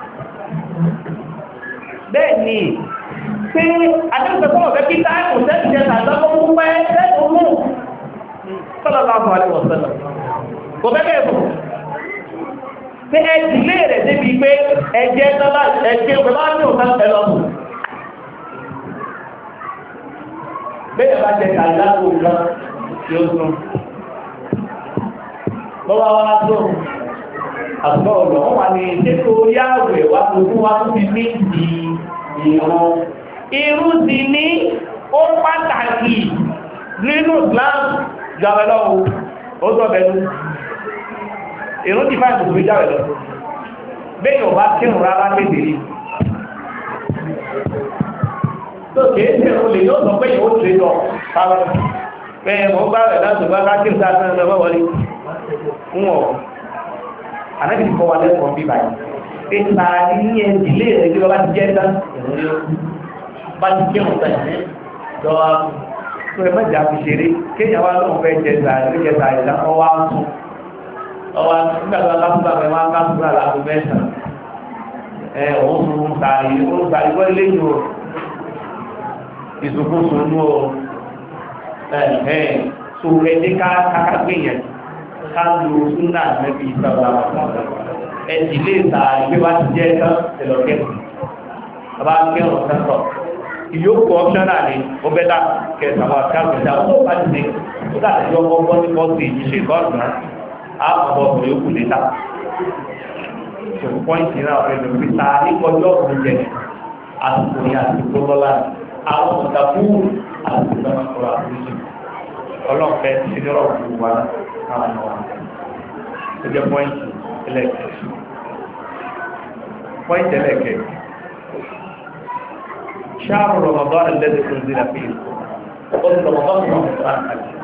bẹ́ẹ̀ ni pé adẹ́gbẹ̀kọ́ ọ̀fẹ́ kí táìmù tẹ́sì jẹ́ tàbí ọmọ pẹ́ tẹ́sì mú sallallahu alaihi wasallam kò bẹ́ẹ̀ bù pé ẹjì lé rẹ̀ débi pé ẹjẹ́ tọ́lá ẹjẹ́ pẹ̀lú àti òtán ẹlọ́bù bẹ́ẹ̀ bá jẹ́ kàìláàbò gan yóò sún lọ́wọ́ wá tó àtúbọ̀ ọ̀dọ̀ wọ́n wà ní ṣètò orí àwẹ̀ wá lójú wá tó fi ní ìdí ìrún irú sí ní ó pàtàkì nínú Islam jàwẹ̀lọ́wọ́ ó sọ bẹ̀rù irun ti fáìmù tó fi jàwẹ̀lọ́ bẹ́yìn ọba kírùn rárá lédè rí tó kèé tẹ́ o lè yóò sọ pé yóò tẹ́ lọ bẹ́ẹ̀ mọ́ bá rẹ̀ láti bá kákírùn sáà sẹ́rẹ̀ lọ́wọ́ wọlé ń wọ̀ ànábì ti kọ́ wa lẹ́kọ̀ọ́ bí báyìí pé tààrí ní ẹ̀dìlé rẹ̀ tí wọ́n bá ti jẹ́ tán bá ti kírùn tán lọ́wọ́ tó ẹ mẹ́jà fi ṣeré kéèyàn wá lóun fẹ́ jẹ tààrí jẹ tààrí tán ọwá ń sùn ọwá nígbàtí wọ́n kápúgbà mẹ́ wọ́n kápúgbà láàbù mẹ́sàn ẹ̀ òun sùn tààrí òun tààrí wọ́n lé yìí o ìsùnkú sùn nú o ẹ̀ ẹ̀ so ẹni kákágbìyàn ká lo súnà mẹ́bí ìsọ̀rọ̀ ẹ̀jì lè tààrí bí wá ti jẹ́ tán ẹ̀lọ́kẹ́kù bàbá kẹrùn sẹ́sọ̀ ìyókù ọ́pṣọ́nà ni ó bẹ́dà kẹsàwà káàkiri àwọn tó bá ti ní ó dàtí ọkọ̀ bọ́ ní kọ́sì ìṣẹ́ gọ́ọ̀nà àpapọ̀ ọ̀pọ̀ yókù létà tó pọ́ìntì náà ọ̀rẹ́dọ̀ fi ta ní kọjọ́ ọ̀pọ̀ jẹ àsìkò ní àsìkò lọ́la àwọn ọ̀tàkù àsìkò ọ̀rọ̀ àbúrúsì ọlọ́pẹ́ sí ní ọ̀rọ̀ wa náà ó jẹ́ pọ́ìntì ẹlẹ́kẹ̀ẹ́ pọ́ìntì ẹlẹ́kẹ̀ẹ́ شهر رمضان الذي أنزل فيه قل رمضان رمضان حج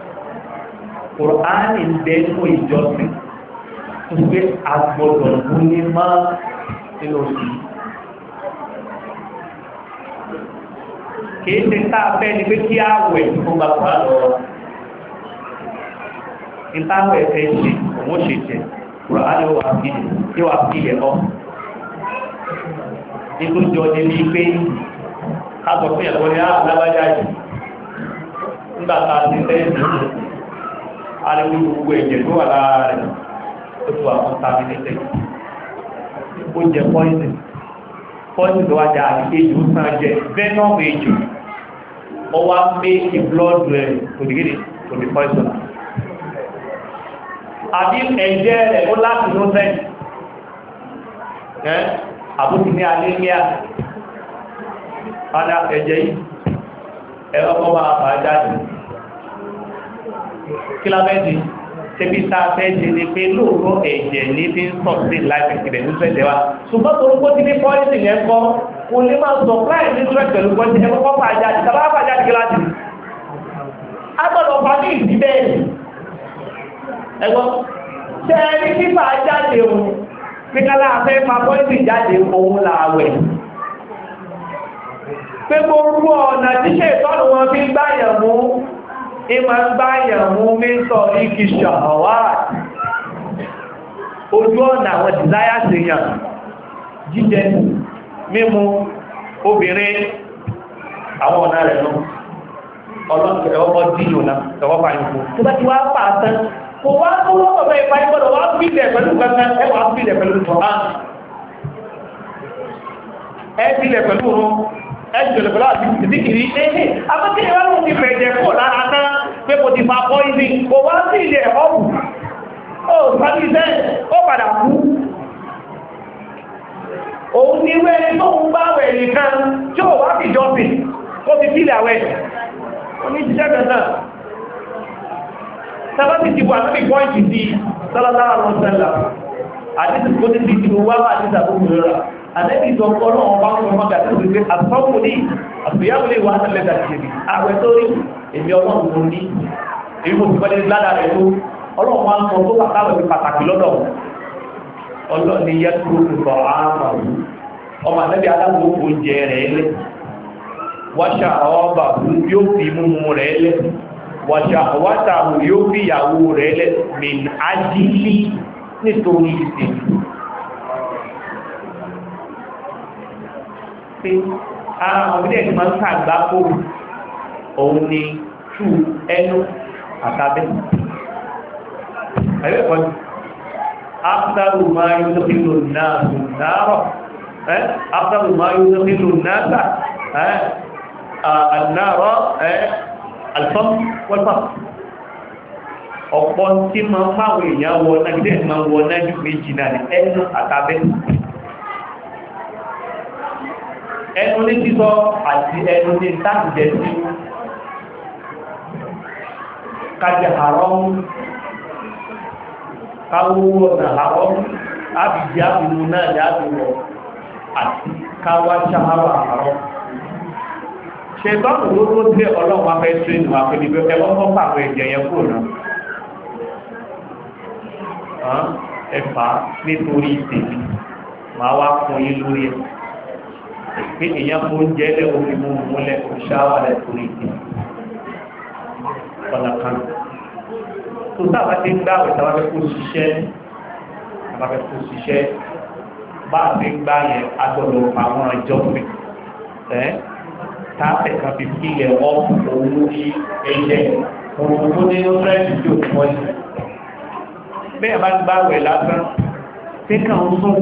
قرآن الدين ويجوزي تسبيح أكبر وني ما إلوسي kìí ṣe tá a fẹ́ ni pé kí á wẹ̀ fún bàbá lọ ìtàwọ̀ ẹ̀fẹ́ ṣe òun ṣe jẹ Kùránì ó wà fi ẹ̀ wà fi ẹ̀ ọ́ nítorí jọ ní bí pé káàkọ̀ fún ìyàtọ̀ ní àlábájá yìí nígbàtà ti tẹ́ẹ̀sì arìnrìn gbogbo ẹ̀jẹ̀ tó wà lára rẹ̀ ó tó àwọn tàbílẹ́tẹ̀ ó jẹ pọ́ìsì pọ́ìsì tó wájá àríkéjì ó sàn jẹ venom ejò ó wá méjì blood rẹ̀ kò dìgídì kò dì pọ́ìsì àbí ẹ̀jẹ̀ rẹ̀ ó láti ló sẹ́yìn àbúkí ní alémíà ọ̀nà ẹ̀jẹ̀ yìí ẹ̀rọ kọ́ máa bàá jáde kí lábẹ́ẹ̀dì tẹ́bí tá a fẹ́ jẹ́ ní pé lóòrò ẹ̀jẹ̀ ní bí ń sọ sí láìpẹ̀ ìpìlẹ̀ ní ṣẹ̀jẹ̀ wa ṣùgbọ́n tó rúkó ti ní pọ́ìsì yẹn kọ́ kò lè máa sọ láì ní ṣẹ̀ pẹ̀lú pọ́ìsì ẹ̀kọ́ kọ́ bàá jáde tàbá bàá jáde kíláàsì agbọ́dọ̀ pa ní ìdí bẹ́ẹ̀ ẹgbọ́n tẹ́ẹ̀rí kí bàá jáde òun pínkálá afẹ́ ma pọ́ìsì jáde òun làwẹ̀ pé gbogbo ọ̀nà tí ṣe ìtọ́nù wọn fi gbáyàn mú ìmọ̀ gbáyàn mú mẹ́sọ̀ ní kí ṣàwà ojú ọ̀nà àwọn desires èèyàn jíjẹ mímu obìnrin àwọn ọ̀nà rẹ̀ lọ ọlọ́pẹ̀ ọmọ dínú náà ẹwọ́ fàyínkú tó bá ti wá pàtán kò wá tó wọ́pọ̀ bẹ́ ìpàdébọ̀dọ̀ wá fílẹ̀ pẹ̀lú kankan ẹwà fílẹ̀ pẹ̀lú Kùránì ẹ fílẹ̀ pẹ̀lú rún ẹjọ́lẹ̀ pẹ̀lú àti ìdíkìrí ẹ̀hẹ́ afẹ́kẹ́ ìwọ́n ti fẹ̀jẹ̀ kò lára náà pé kò ti fa pọ́ìsì kò wá sí ilẹ̀ ọ̀pù ó sábí iṣẹ́ ó padà kú òun ní wẹ́rẹ́ tó ń bá wẹ̀ nìkan tí ó wá fi jọ́sìn ó fi fílẹ̀ àwẹ̀ oní jíṣẹ́ gẹ̀ẹ́sà sábàtì ti bù àtàbí pọ́ìsì sí sálátàrà lọ́sẹ̀lá àti ti kó ti ti ti wá wà ní ìsàbókùnrin àlẹ́bí ìtọ́kọ́ náà wọ́n bá ń fọmọ́ gàtí ó wípé àtọ́wòlé àtìyàwòlé wà á lẹ́ta jẹ́rì ààrẹ tó rí èmi ọlọ́run ló ní èmi mo ti pẹ́lẹ̀ ládà rẹ̀ tó ọlọ́run máa ń sọ tó pàtàkì sí pàtàkì lọ́dọ̀ ọlọ́run ni yẹ́ tó rúkọ̀ àmàrú ọmọ àlẹ́bí aláwọ̀ oúnjẹ rẹ̀ lẹ́ wáṣà ọba yóò fi múmú rẹ̀ lẹ́ wáṣà wáṣà yóò fi ìyàwó rẹ̀ lẹ́ min ajílí nítorí ìsìnkú pé ara ọ̀gbẹ́dẹ̀ tí máa ń kàgbá kó òun ni tú ẹnu àtàbẹ́ ẹgbẹ́ pọ̀ aftaru ma yudkhilu an-nasu an-nara eh aftaru ma yudkhilu an-nasa eh an-nara eh al-fam wal-fam ọ̀pọ̀ tí ma ń máwọn èèyàn wọ náà gídẹ̀ ma ń wọ náà jù méjì náà ní ẹnu àtàbẹ́ ẹnu ní títọ́ àti ẹnu ní tàbíjẹ sí kájẹ àrọ́mù káwówó ọ̀nà àrọ́mù ábìjì ábìmú náà jábìwọ̀ àti káwá ṣáháwà àrọ́mù ṣe tọ́pù ló tó tẹ́ ọlọ́run afẹ́ tó ìnú àpẹẹlẹ̀ ẹwọ́n kọ́ pàpẹ ẹ̀jẹ̀ yẹn kò náà ẹfà nítorí ìtẹ̀lẹ̀ máa wá fún yí lórí ẹ̀ pé èyàn fún jẹ́ lẹ́ orí mú múlẹ̀ òṣàwàlẹ̀ torí ìtẹ̀lẹ̀ ọ̀nà kan tó sábà tí ń gbáwẹ̀ tàbí kó ṣiṣẹ́ tàbí kó ṣiṣẹ́ bá ti ń gbá yẹn agbọ́dọ̀ àwọn ọjọ́ pẹ̀ ẹ́ táàpẹ̀ kan fi kílẹ̀ ọ́pù òun ní ẹ̀jẹ̀ òun tó ní ó rẹ́jì tí ó pọ̀ jù bẹ́ẹ̀ bá ń gbáwẹ̀ lásán tí kàn ń sún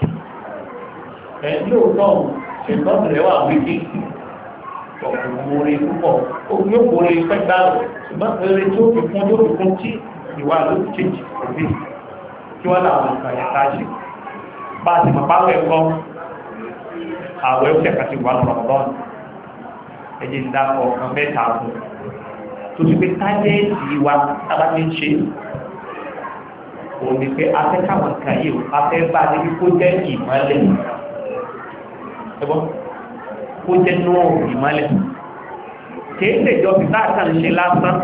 ẹ̀ lóòótọ́ ṣètọ́nù rẹ̀ wà wíkí ọ̀pọ̀ orí púpọ̀ yóò borí pẹ́ gbáwẹ̀ ṣùgbọ́n eré tí ó fi kún tó fi kún tí ìwà ló ti change òbí kí wọ́n láwọn nǹkan yẹn táṣì bá ti mọ̀ páwẹ̀ kọ́ àwẹ̀ ó tẹ̀ka ti wà lọ́rọ̀ ẹjẹ́ ìdápọ̀ ọ̀kan mẹ́ta fún tó ti pé tájẹ́ẹ̀tì wa tàbá ní ṣe òun ni pé afẹ́kàwọn kan yìí afẹ́ bá níbi kó jẹ́ ìmọ́lẹ̀ ẹgbọ́n kó jẹ́ náà ìmọ́lẹ̀ kìí ṣe ìjọsìn táàkàn ṣe lásán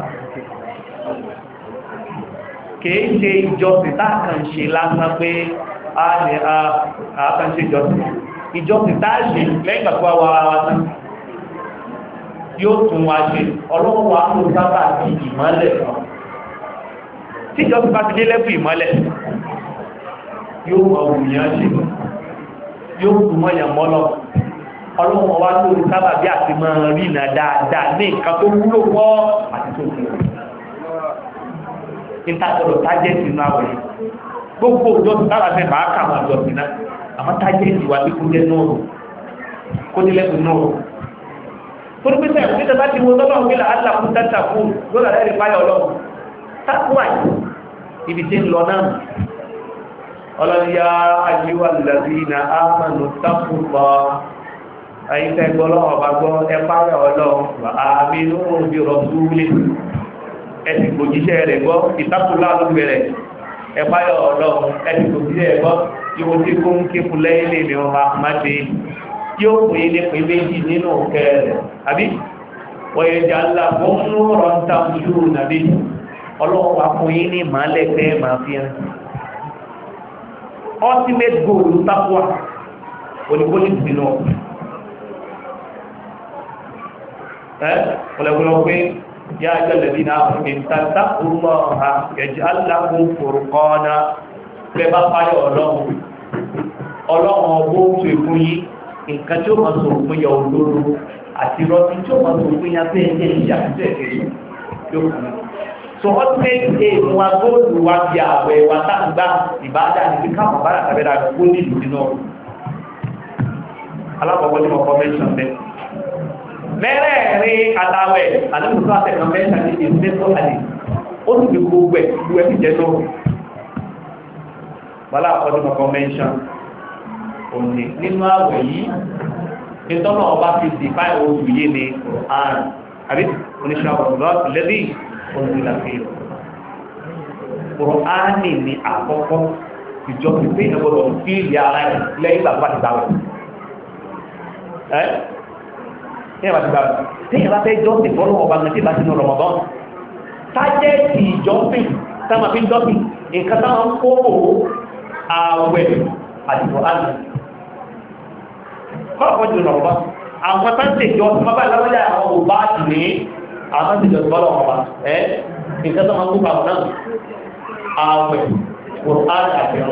kìí ṣe ìjọsìn táàkàn ṣe lásán pé a ní àkàn ṣe ìjọsìn ìjọsìn táàṣe lẹ́yìn pàtàkì wa wa tán yóò tún wá ṣe ọlọ́wọ́ wa ló sábà bí ìmọ́lẹ̀ kan tí ìjọsìn bá ti dé lẹ́bù ìmọ́lẹ̀ yóò mọ̀ òmìyàn ṣe yóò tún mọ́yàn mọ́lọ̀ ọlọ́wọ́ wa ló sábà bí àti mọ́ rí ìnà dáadáa ní nǹkan tó wúlò pọ̀ àti tó kúrò ìtàkọ̀lọ̀ tájẹ́sì náà wẹ̀ gbogbo ìjọsìn tára fẹ́ máa kà àwọn ìjọsìn náà àmọ́ tájẹ́sì wà ní kó jẹ́ náà kó jẹ́ lẹ́bù náà torí pé sẹ́yìn pé tẹ́bá ti wo tọ́lọ́run pé láàrín fún tẹ́ta fún lọ́nà rẹ̀ páyà ọlọ́run tákùwà ibi tí ń lọ náà ọlọ́niyá ayíwà lẹ́bí na ámànù tákùpọ̀ ayíkẹ́ gbọ́lọ́wọ́ bá gbọ́ ẹpáyà ọlọ́run àmì lóòrùn bí rọ̀súlé ẹ̀sì kòjíṣẹ́ rẹ̀ gbọ́ ìtákùlá ló bẹ̀rẹ̀ ẹpáyà ọlọ́run ẹ̀sì kòjíṣẹ́ rẹ̀ gbọ́ ìwò tí kó ń ké fún lẹ́yìn lè mìíràn máa tí ó pè ní pè méjì nínú kẹrẹ̀ àbí wọ̀nyẹ̀jà ńlá fún rọ̀ ń tàbíjú nàbí ọlọ́wọ́ fún yí ní màálẹ̀kẹ́ máa fi hàn ultimate goal taqwa oníkólì ìsinú ẹ́ ọlẹ́gbọ́lọ́ pé yá jẹ́lẹ̀bí náà ìtàtàkùnmọ̀ ha yaj'al lakum furqana pẹ́ bá páyọ̀ ọlọ́run ọlọ́run ọgbó tó ìfún yí nǹkan tí ó máa sọ òpin yà olóró àti rọ́tí tí ó máa sọ òpin yà pé ẹgbẹ́ ìṣẹ́ àti ẹ̀kẹ́ yóò kùn. so ultimate aim wa góòlù wa bí àwẹ̀ wa tágbà ìbádà ní pé káwọn bára tàbẹ́dà kó ní ìlú nínú alákọ̀ọ́kọ́ tí mo kọ́ mẹ́sàn bẹ́ mẹ́rẹ̀ẹ̀rin àtàwẹ̀ àdúgbò àtẹ̀kàn mẹ́sàn ní ìsẹ́sọ́ àlè ó sì fi gbogbo ẹ̀ gbogbo ẹ̀ fi jẹ́ tó bọ́lá àkọ́dún mo kọ́ mẹ́sàn òní nínú àwẹ̀ yìí ìtọ́nà ọba fi dìfáì oṣù yìí ni ààrùn àbí oníṣàwọ̀lọ́ lẹ́bí onílàfíì Kùránì ní àkọ́kọ́ ìjọ pípé ìgbọ́dọ̀ sí ìyá ara ẹ̀ lẹ́yìn ìgbà tó bá ti gbàwẹ̀ ẹ́ tí ìyá bá ti gbàwẹ̀ tí ìyá bá fẹ́ jọ́sìn fọ́nà ọba ní tí bá ti ní Ramadan tájẹ́ẹ̀tì ìjọ́sìn táwọn fi ń jọ́sìn nǹkan táwọn kó àwẹ̀ àti Kùránì kọ́ọ̀kọ́ jù lọ́wọ́ àwọn tánṣẹ́ ìjọ tí wọ́n bá lọ́wọ́lẹ́ àwọn òbá jù ní àwọn tánṣẹ́ ìjọ tí wọ́n lọ́wọ́ bá ẹ́ nǹkan tó máa ń kúkà náà àwẹ̀ Kùránì àti ẹ̀rọ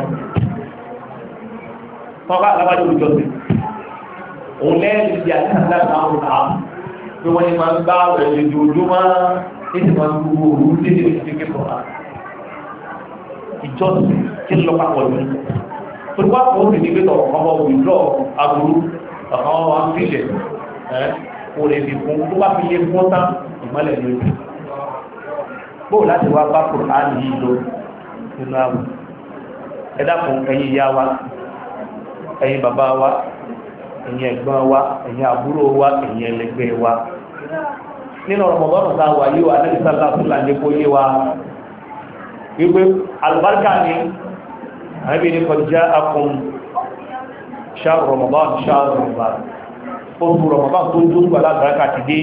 wọ́n bá lábájú ìjọ sí òun lẹ́yìn ìdí àti àti àwọn òkà pé wọ́n ni máa ń gbá àwẹ̀ lójoojúmọ́ títí máa ń gbogbo òru títí ní ìdíkẹ́ Kùránì ìjọ sí kí ń lọ papọ̀ lónìí torí wá kó sì ní pé tọ̀rọ̀ ọmọ withdraw aburú ọ̀kan wọn wá ń fílẹ̀ ẹ́ kò lè fi fún tó bá fi lé fún ọ́tá ìmọ́lẹ̀ lórí bóò láti wá bá Kùránì yìí lò nínú àwẹ̀ ẹ dákun ẹ̀yin ìyá wa ẹ̀yin bàbá wa ẹ̀yin ẹ̀gbọ́n wa ẹ̀yin àbúrò wa ẹ̀yin ẹlẹgbẹ́ wa nínú Ramadan tá wà yíò Ànábì sallallahu alaihi wasallam kó yé wa wípé albarka ni Ànábì ní qad ja'akum shahr Ramadan shahr Ramadan oṣù Ramadan tó dúró pẹ̀lú albarka ti dé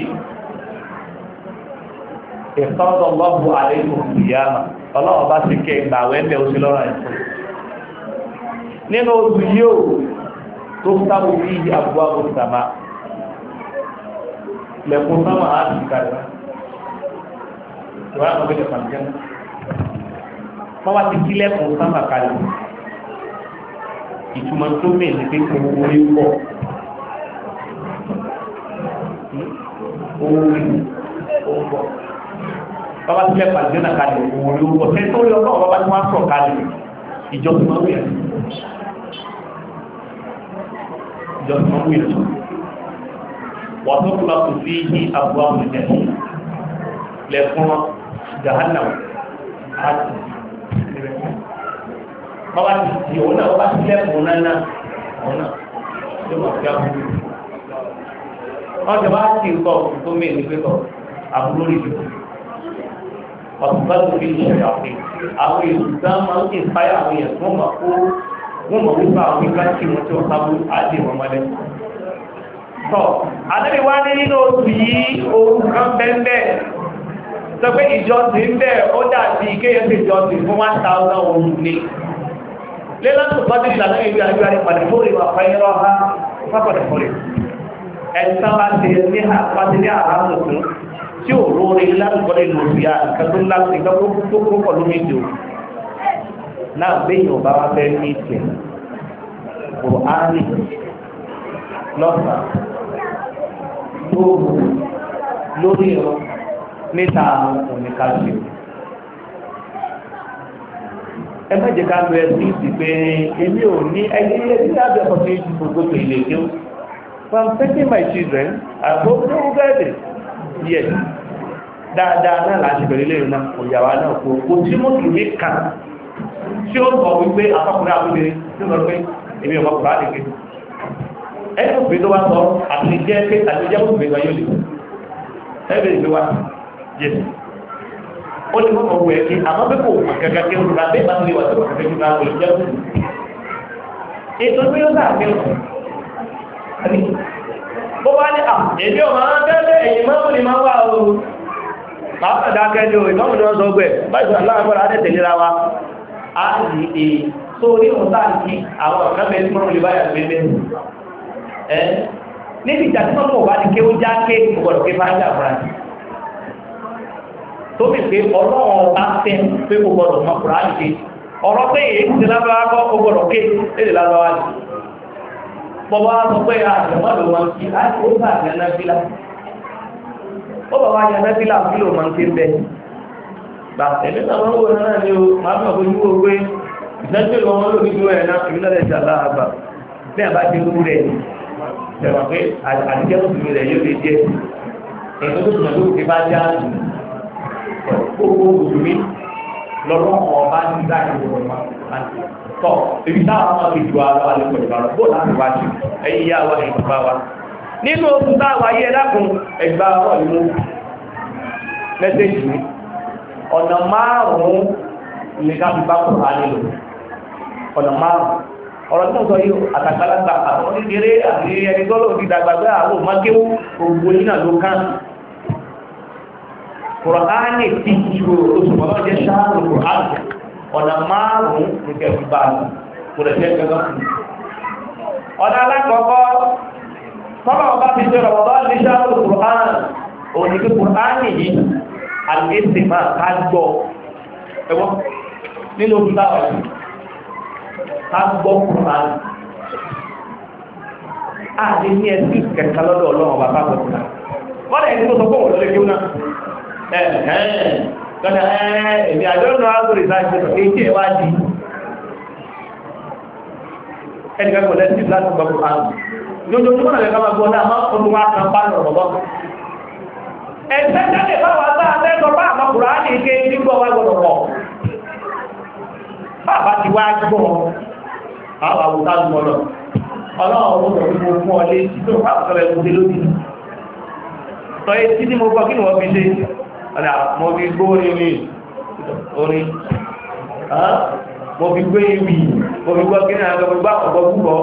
ìfọ́dọ̀ lọ́gbù àlẹ́kùn ìyáma ọlọ́wọ́ bá sì kẹ́ ìgbàwẹ́ ẹ̀mẹ́ oṣù lọ́rọ̀ ẹ̀kọ́ nínú oṣù yíò tó sáwò bí i àbúwá oṣù sàmá lẹ́kùn sáwà á ti kàrẹ̀ wọ́n á mọ́bílẹ̀ pàtẹ́ wọ́n wá ti kí lẹ́kùn sáwà kalẹ̀ ìtumọ̀ tó mẹ́ ní pé kò orí pọ̀ orí pọ̀ bàbá tí lẹ́pàá jẹ́nà kalẹ̀ òun ló wọ́ tẹ́ tó yọ náà bàbá tí wọ́n sọ kalẹ̀ ìjọsìn wíyà ìjọsìn wíyà wọ́n tó kúrò kò sí ní àbúrò àwọn ìjẹ̀sìn lẹ́fún jahannà àti bàbá tí tí òun náà bàbá tí lẹ́pùn náà náà ọ̀nà tó mọ̀ sí àbúrò wọ́n jẹ bá ti ń kọ́ tó mẹ́ ní pẹ́tọ̀ àbúrò rí jù ọ̀tùbátò fi ìṣẹ̀lẹ̀ àpé àwọn èsùdá máa ń kí ìpáyà àwọn èèyàn tó mọ̀ kó wọ́n mọ̀ wípé àwọn ìgbà tí wọ́n tí wọ́n sábú ájì wọn mọ́lẹ̀. tọ́ adébí wá ní nínú oṣù yìí ohun kan bẹ́ẹ̀ sọ pé ìjọsìn ń bẹ̀ ó dàbí kéyàn sí ìjọsìn fún one thousand ohun ní lélọ́tò tọ́jú ìlànà ìwé àjọ àrípàdé fóòrè wà fáyẹ́rọ́ ha fápàdé fóòrè ẹ̀sán bá ti ní àrámù fún tí ò rórí látùkọ́lẹ̀ lòsíà ìkàtún láti ìgbàgbó tó kó pọ̀ lómi jù náà bẹ́yìn ọba wá fẹ́ ní ìtẹ̀ Kùránì lọ́sàn lóòrùn lórí ẹ̀rọ níta àwọn oníkàṣẹ ẹ má jẹ́ ká lọ ẹ̀sìn ìsì pé èmi ò ní ẹgbẹ́ ilé tí láti ẹ̀kọ́ sí ìjù gbogbo ilé tí ó from taking my children àgbógbó gẹ́gẹ́ yes dáadáa náà láti bẹ̀rẹ̀ lẹ́yìn náà òyàwó náà kò kò tí mọ́ tù ní kan tí ó sọ wípé afọ́kùnrin àbúrẹ́ tí ó sọ pé èmi ọmọ kùrá nìké ẹni òfin tó wá sọ àti jẹ́ pé àti jẹ́ òfin tó yóò lè ẹgbẹ̀ ìgbé wá yes ó lè mọ́ ọ̀wọ̀ ẹ̀kí àmọ́ pé kò kàkàkà kí ó rà bẹ́ẹ̀ bá ti lè wà tó kàkàkà kí ó rà wọlé jẹ́ òfin ètò pé ó sáà kí bó bá ní àmì ọmọ abẹ́lẹ̀ èyí mọ́mù ni máa wà oòrùn máa pàdá kẹ́lẹ̀ òyìn mọ́mù ni wọ́n sọ gbẹ̀ báyìí aláàbọ̀lá adẹ́tẹ̀lera wa a ní èyí tó ní ọ̀táàkì àwọn ọ̀kẹ́bẹ̀ tí mọ́mù lè báyà gbẹ́gbẹ́ ẹ́ níbi ìjà tí mọ́mù wà ní ké ó já ké gbọ́dọ̀ ké bá jà fúra tó fi pé ọlọ́run bá fẹ́ pé kò gbọ́dọ̀ mọ́ fúra nìké ọ̀rọ̀ pé èyí ti lábáwá kọ́ ó gbọ́dọ̀ ké lédè lábáwá ní bọ́bá sọ pé àjọ̀mọ́lò wọn kí á ó bá àjẹ́ná fílà ó bàbá àjẹ́ná fílà fílò máa ń ké bẹ́ gbà tẹ̀lé náà wọ́n wọ́n náà ní o máa bọ̀ fojú wo pé ìdájọ́ ìwọ̀n wọn lórí ìlú ẹ̀ náà ìlú náà jà láàbà bí àbá ti rú rẹ̀ tẹ̀wà pé àdíjẹ́ òṣèlú rẹ̀ yóò lè jẹ́ ẹ̀kọ́ tó tún lóògbé bá já gbogbo òṣèlú lọ́rọ̀ ọba nígbà ìwọ̀n tọ́ ibi táwọn ọmọ fi jù àwọn alẹ́kọ̀ọ́ ìbára bó láti wá ṣe ẹ̀yí yá wa ní bàbá wa nínú oṣù táwà yẹ lákùn ẹgbà ọ̀rọ̀ ìmú mẹ́sẹ̀jì ní ọ̀nà márùn-ún ní ká fi bá kùrà nílò ọ̀nà márùn-ún ọ̀rọ̀ tí ó sọ yíò àtàgbàlagbà àwọn onídéré àti ẹni tọ́lọ̀ ìdàgbàgbà àwọn òmákéwú gbogbo yínà ló kán Kùránì tí ju oṣù mọ́lọ́ jẹ́ ṣáàrù Kùránì ọ̀nà márùn-ún ní kẹfì bá ní kò rẹ̀ jẹ́ gẹ́gẹ́ fún ọ̀nà alákọ̀ọ́kọ́ tọ́lọ̀ ọba ti ṣe rọ̀bọ̀ ní ṣáàrù Kùránì òní kí Kùránì yìí àgbésì máa ká gbọ́ ẹwọ́n nínú oṣù táwà yìí ká gbọ́ Kùránì àti ní ẹ̀sì kẹta lọ́dọ̀ ọlọ́run bàbá pẹ̀lú wọ́n ẹni tó sọ fún òun lórí kí ó náà ẹ̀ẹ́ kọ́nà ẹ̀ẹ́ èmi àjọ́nà àgbòrì sáàjẹ́ èyí ẹ̀wà dì ẹni kẹ́kọ̀ọ́ lẹ́sí láti gbogbo àrùn lójoojúmọ́ náà lẹ́kọ́ máa gbọ́ náà máa ọdún wá kan bá lọ̀rọ̀ lọ́gbọ́ ẹ̀sẹ̀ jáde bá wà sáà lẹ́sọ bá àmà Kùránì ké nígbọ́ wá gbọ́dọ̀ pọ̀ bàbá ti wá gbọ́ àwọn àwòká gbọ́dọ̀ ọlọ́run ó rọ̀ fún fún ọlé tí tó bá sọ̀rọ̀ ẹ̀kùn lórí sọ é tí ní mo gbọ́ kí ni wọ́n fi ṣe ọ̀nà mo fi gbó orin ní orin mo fi gbé ìwì mo fi gbọ́ kí ní àwọn ọgbọ́ ọgbọ́ púpọ̀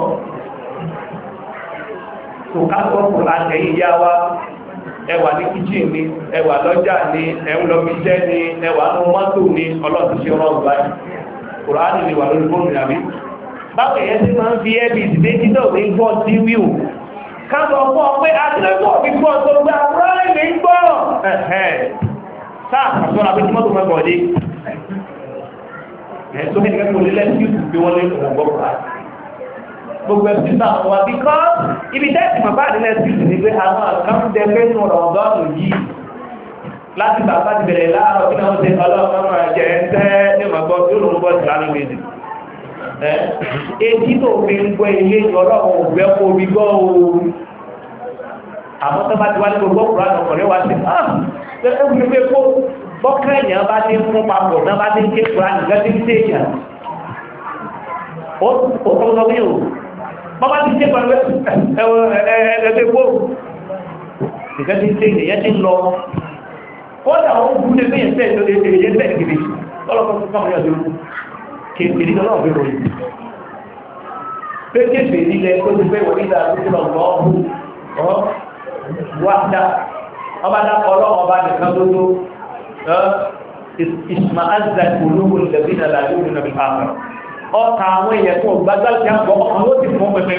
tó ká sọ́pù láti ẹ̀yìn yá wa ẹwà ní kíchìn ni ẹwà lọ́jà ni ẹ̀hún lọ fi jẹ́ ni ẹwà ní mọ́tò ni ọlọ́run ṣe ọ̀rọ̀ ọ̀gbá Kùránì ni wà lórí fóònù àbí báwo èyẹ tí máa ń fi ẹbí ìdílé títọ̀ ní gbọ́ sí wíwò káàkiri ọ̀pọ̀ pé àtìlẹ́gbọ́ fi gbọ́ tó gbá Kùránì ní gbọ́ ẹ̀hẹ́ sáà àṣọ́ra pé tí mọ́tò mẹ́gbọ̀ dé ẹ̀ tó kẹ́kẹ́ kò lé lẹ́sí ìpé wọ́n lé ọ̀gbọ́ gbogbo ẹ̀sì sáà wà bí kọ́ ibi tẹ́sì mọ̀ bá nílẹ̀ sí ìsìn ní pé àwọn àkàndẹ̀ pé ní ọ̀rọ̀ ọ̀dọ́nù yìí láti bàbá ti bẹ̀rẹ̀ láàárọ̀ kí wọ́n ṣe ọlọ́ọ̀mọ́ ẹ̀jẹ̀ ẹ̀ńtẹ́ ní ọmọgbọ́n tí ó lòun bọ́ sí lánàá méjì èdí tó fi ń gbọ́ ilé ọlọ́run ògbẹ́ kó orí gbọ́ oòrùn àmọ́ tó bá ti wá ní gbogbo ọkùnrin ọkùnrin wá sí ẹgbùn pé kó bọ́kẹ́yàn bá ní fún papọ̀ náà bá ní ké kúrán nìkan tí ń tèèyàn ó tó lọ bí o bọ́ bá ti ké pẹ̀lú ẹgbẹ́ kó nìkan tí ń tèèyàn yẹn ti ń lọ kódà ó kú lé fẹ́yẹ̀ fẹ́ lórí èyẹ fẹ́ gidi lọ́lọ́kọ́ tó kọ́ kèfèrí lọ́nà ọ̀fẹ́ ròyìn pé kèfèrí lẹ tó ti fẹ́ wọ́n nígbà tó ti lọ lọ́ọ̀bù ọ́ wáṣá ọba dákọ̀ ọlọ́wọ́ ọba nìkan tó tó ìsìnmá azà ológun ìdẹ̀bí náà láti òun nàbí pàápàá ọkà àwọn èèyàn tó gbágbá ti àgbọ̀ ọkàn ló ti fún pẹpẹ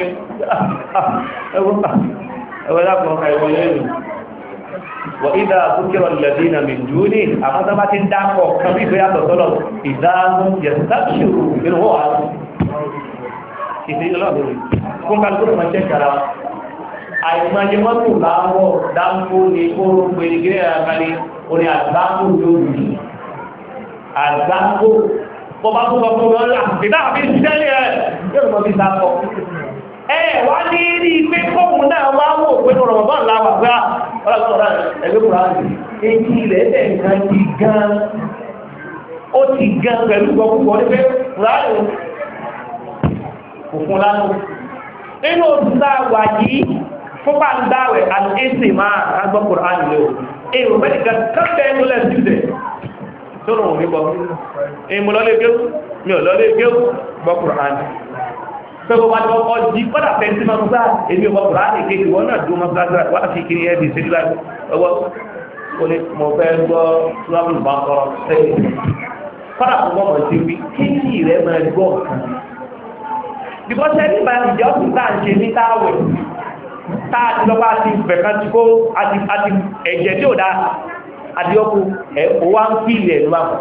ẹwọ́n dákọ̀ ọkà ìwọ̀n lẹ́nu wọ́n ìdá àkókèrò lẹ́dínà mìjúní àwọn tọ́bá ti ń dákọ̀ kan bí ìfẹ́ yàtọ̀ tọ́lọ̀ ìdáhùn yẹ̀sàkṣòrò nínú wọ́n wà ìdí ọlọ́dún fún kálùkù máa jẹ́ kàrà àìmáyé mọ́tò láwọ́ dáńkó ní kóró pé ní gírí àkàlẹ̀ orí àgbáńkó lórí àgbáńkó bọ́ bá tó bọ́ lọ́la ìdáhàbí ìṣẹ́lẹ̀ ẹ̀ yóò mọ́ bí dákọ̀ ẹ wá ní rí pé kóhun náà wá wò pé Ramadan láwà pé ọlọ́gbọ́n ẹgbẹ́ Kùránì èyí rẹ̀ ẹ̀ nǹkan ti gan ó ti gan pẹ̀lú gbọ́gbọ́ ní pé Kùránì kò fún lánú inú òtútà wà yìí fún bá ń dáwẹ̀ àti èsì máa gbọ́ Kùránì lè o èrò mẹ́rin kan kọ́pẹ́ ẹnu lẹ́sí ìdẹ̀ tó rùn ní gbọ́ èmù lọ́lé gbọ́ Kùránì pẹ̀lú wájú ọkọ̀ jí pọ́dà fẹ́ntí máa ń gbá èmi ọmọ Kùránì kéèkì wọ́n náà dúró máa wá sí kiri ẹbí sí nílá ọwọ́ o lè mọ̀ fẹ́ gbọ́ ṣúlábùn bá kọ́rọ̀ sẹ́yìn pọ́dà fún ọmọ sí wí kéèkì rẹ̀ máa gbọ́ kan bíkọ́ sẹ́yìn bá ìjọ sí tá à ń ṣe ní táwẹ̀ táà ti lọ́pàá ti bẹ̀kan ti kó àti ẹ̀jẹ̀ tí ò dá àti ọkù ẹ̀kọ́ wá ń fílẹ̀ ló máa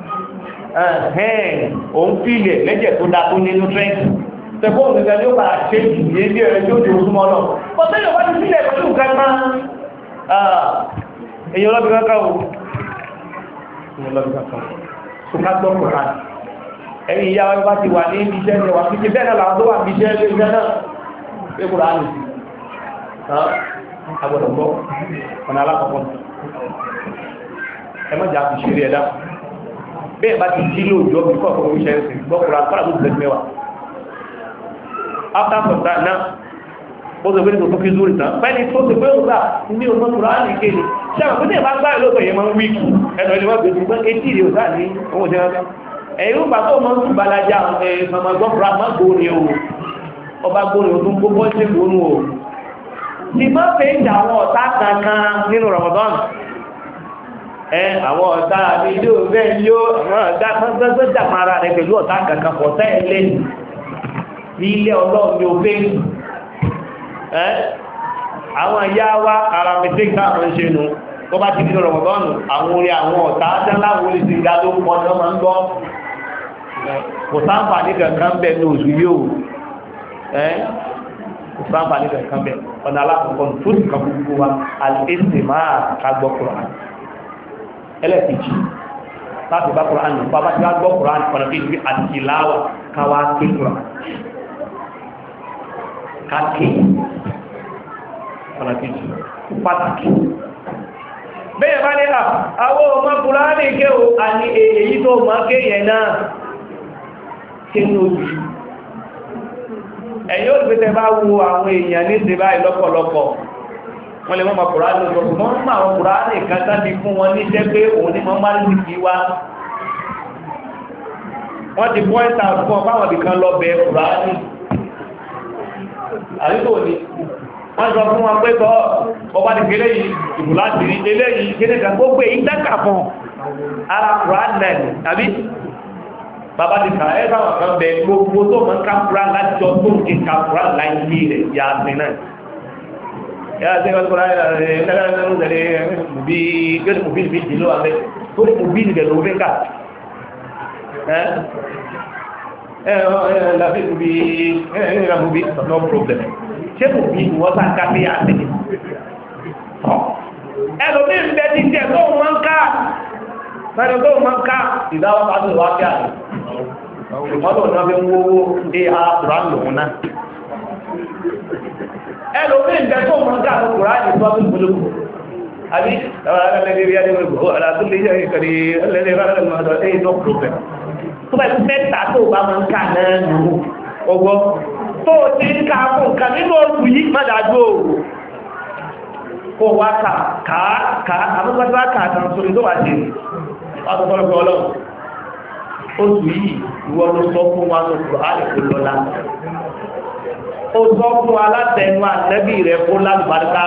òun fílẹ̀ lẹ́jẹ̀ tó dá tó nínú trẹ́ǹtì tẹ̀kọ́ òmìnira ní ó bá ṣe ìyẹ́ bí ẹ̀rẹ́ tí ó jẹ́ òsúnmọ́ náà bọ́ tẹ́lẹ̀ wá ti sílẹ̀ pẹ̀lú nǹkan máa èyàn lọ́bí kankan o èyàn lọ́bí kankan o ká gbọ́ Kùránì ẹ̀yìn ìyá wa bá ti wà ní ibi iṣẹ́ ìwà fi bẹ́ẹ̀ náà làwọn tó wà ní iṣẹ́ ilé iṣẹ́ náà pé Kùránì agbọ́dọ̀ gbọ́ ọ̀nà alákọ̀ọ́kọ́ ẹ mọ́jà fi ṣeré ẹ̀dá bẹ́ẹ̀ bá ti jí lóòjọ́ bí kọ́ọ̀kọ́ iṣẹ́ ìsìn gbọ́ Kùránì kọ́lá tó ti mẹ́wàá after some time náà ó sọ pé ní tó kí zúrì tán pẹ́ni tó sọ pé ó gbà ní ọmọ Kùránì kéde ṣẹ́wọ̀n pé ní ẹ̀bá gbá ìlọ́tọ̀ yẹn máa ń wíkì ẹnu ilé wọ́n gbé ṣùgbọ́n etí rẹ̀ òsà ní owó jẹ́ ọjọ́ ẹ̀yìn rúgbà tó mọ́ ń balaja ọmọgbọ́nfra má gbóni o ọba gbóni o tún gbogbo ṣe gbónú o ti má fẹ́ ìjà àwọn ọ̀tá kankan nínú Ramadan ẹ àwọn ọ̀tá mi yóò bẹ́ẹ̀ yóò àwọn ọ̀tá pẹ́pẹ́pẹ́ dàmàrà rẹ̀ pẹ̀lú ọ̀tá kankan ọ̀tá ẹlẹ́ni ní ilé ọlọ́run ní òfin ẹ́ àwọn ìyá wa ara mẹ́tẹ́ káàkiri ṣe nù tó bá ti dínà Ramadan àwọn orí àwọn ọ̀tá dánláwò lè ti dá ló pọ̀ ní ọmọ ń gbọ́ kò sáǹfà ní kankan bẹ̀ ní oṣù yóò ẹ́ kò sáǹfà ní kankan bẹ̀ ọ̀nà alákọ̀ọ́kọ́ tó ti kà gbogbo wa alẹ́sì máa kagbọ́ Kùránì ẹlẹ́kìjì láti bá Kùránì bá bá ti wá gbọ́ Kùránì ọ̀nà kejì àti ìláwà káwá ké Kùránì káàkì ọ̀nà kejì pàtàkì bẹ́ẹ̀ bá ní àwọn ọmọ Kùránì ké o a ní èyí tó mọ́ kéyẹ náà kí ní ojú ẹ̀yìn òṣìṣẹ́ bá wo àwọn èèyàn ní ṣe báyìí lọ́pọ̀lọpọ̀ wọ́n lè mọ́ Kùránì lọ́pọ̀ mọ́ mọ́ àwọn Kùránì kan tàbí fún wọn ní jẹ́ pé òun ní mọ́ máa ní kí wá wọ́n ti point out fún ọpáwọn ìkan lọ bẹ Kùránì àríkò ní wọ́n sọ fún wọn pé tọ́ ọba ti fi eléyìí ìbò láti rí eléyìí kéde kan gbogbo èyí dákà fún ara Kùránì tàbí bàbá ti kà ẹ́ sáwọn kan bẹ gbogbo tó mọ́ ká Kùránì láti jọ tó ti ká Kùránì láìsí rẹ̀ yà sí náà yà sí wọn Kùránì rẹ̀ bí gẹ́gẹ́ mú bí ní ìlú àmẹ́ tó ní mú bí ní gẹ̀lú orí ká ẹ́ ẹ́ láfí mú bí ẹ́ mú bí no problem ṣé mú bí wọ́n sá ká sí àti ẹlòmí ń bẹ ti tẹ̀ tó mọ́ ń ká Fẹ́ni tó máa ń ká ìdáwọ́ pàtó wá kí àrí. Ìmọ́lò náà fi ń wówó dé a Kùránì lòun náà. Ẹlòmí ìjẹ tó máa ń ká àwọn Kùránì tó tún gbólógbò. Àbí, àwọn akẹ́lẹ́gbẹ̀rẹ̀ rí ẹgbẹ̀gbẹ̀ ọ̀rọ̀ tó lè jẹ́ ìkàrí ẹlẹ́lẹ́gbẹ̀rẹ̀ tó bá mẹ́ta tó bá máa ń ká náà nù ọgbọ́. Tó ti ń ká fún nǹkan nínú oṣù yìí má dájú kó wá ká ká ká àmúgbàtí ká àtàrà sórí tó wà jẹ́ látọ̀tọ̀lọ́pọ̀ ọlọ́run oṣù yìí ìwọ ló sọ fún wa ní Kùránì kò lọ́lá ó sọ fún alátẹnu àtẹ́bí rẹ̀ kó lálùbáríkà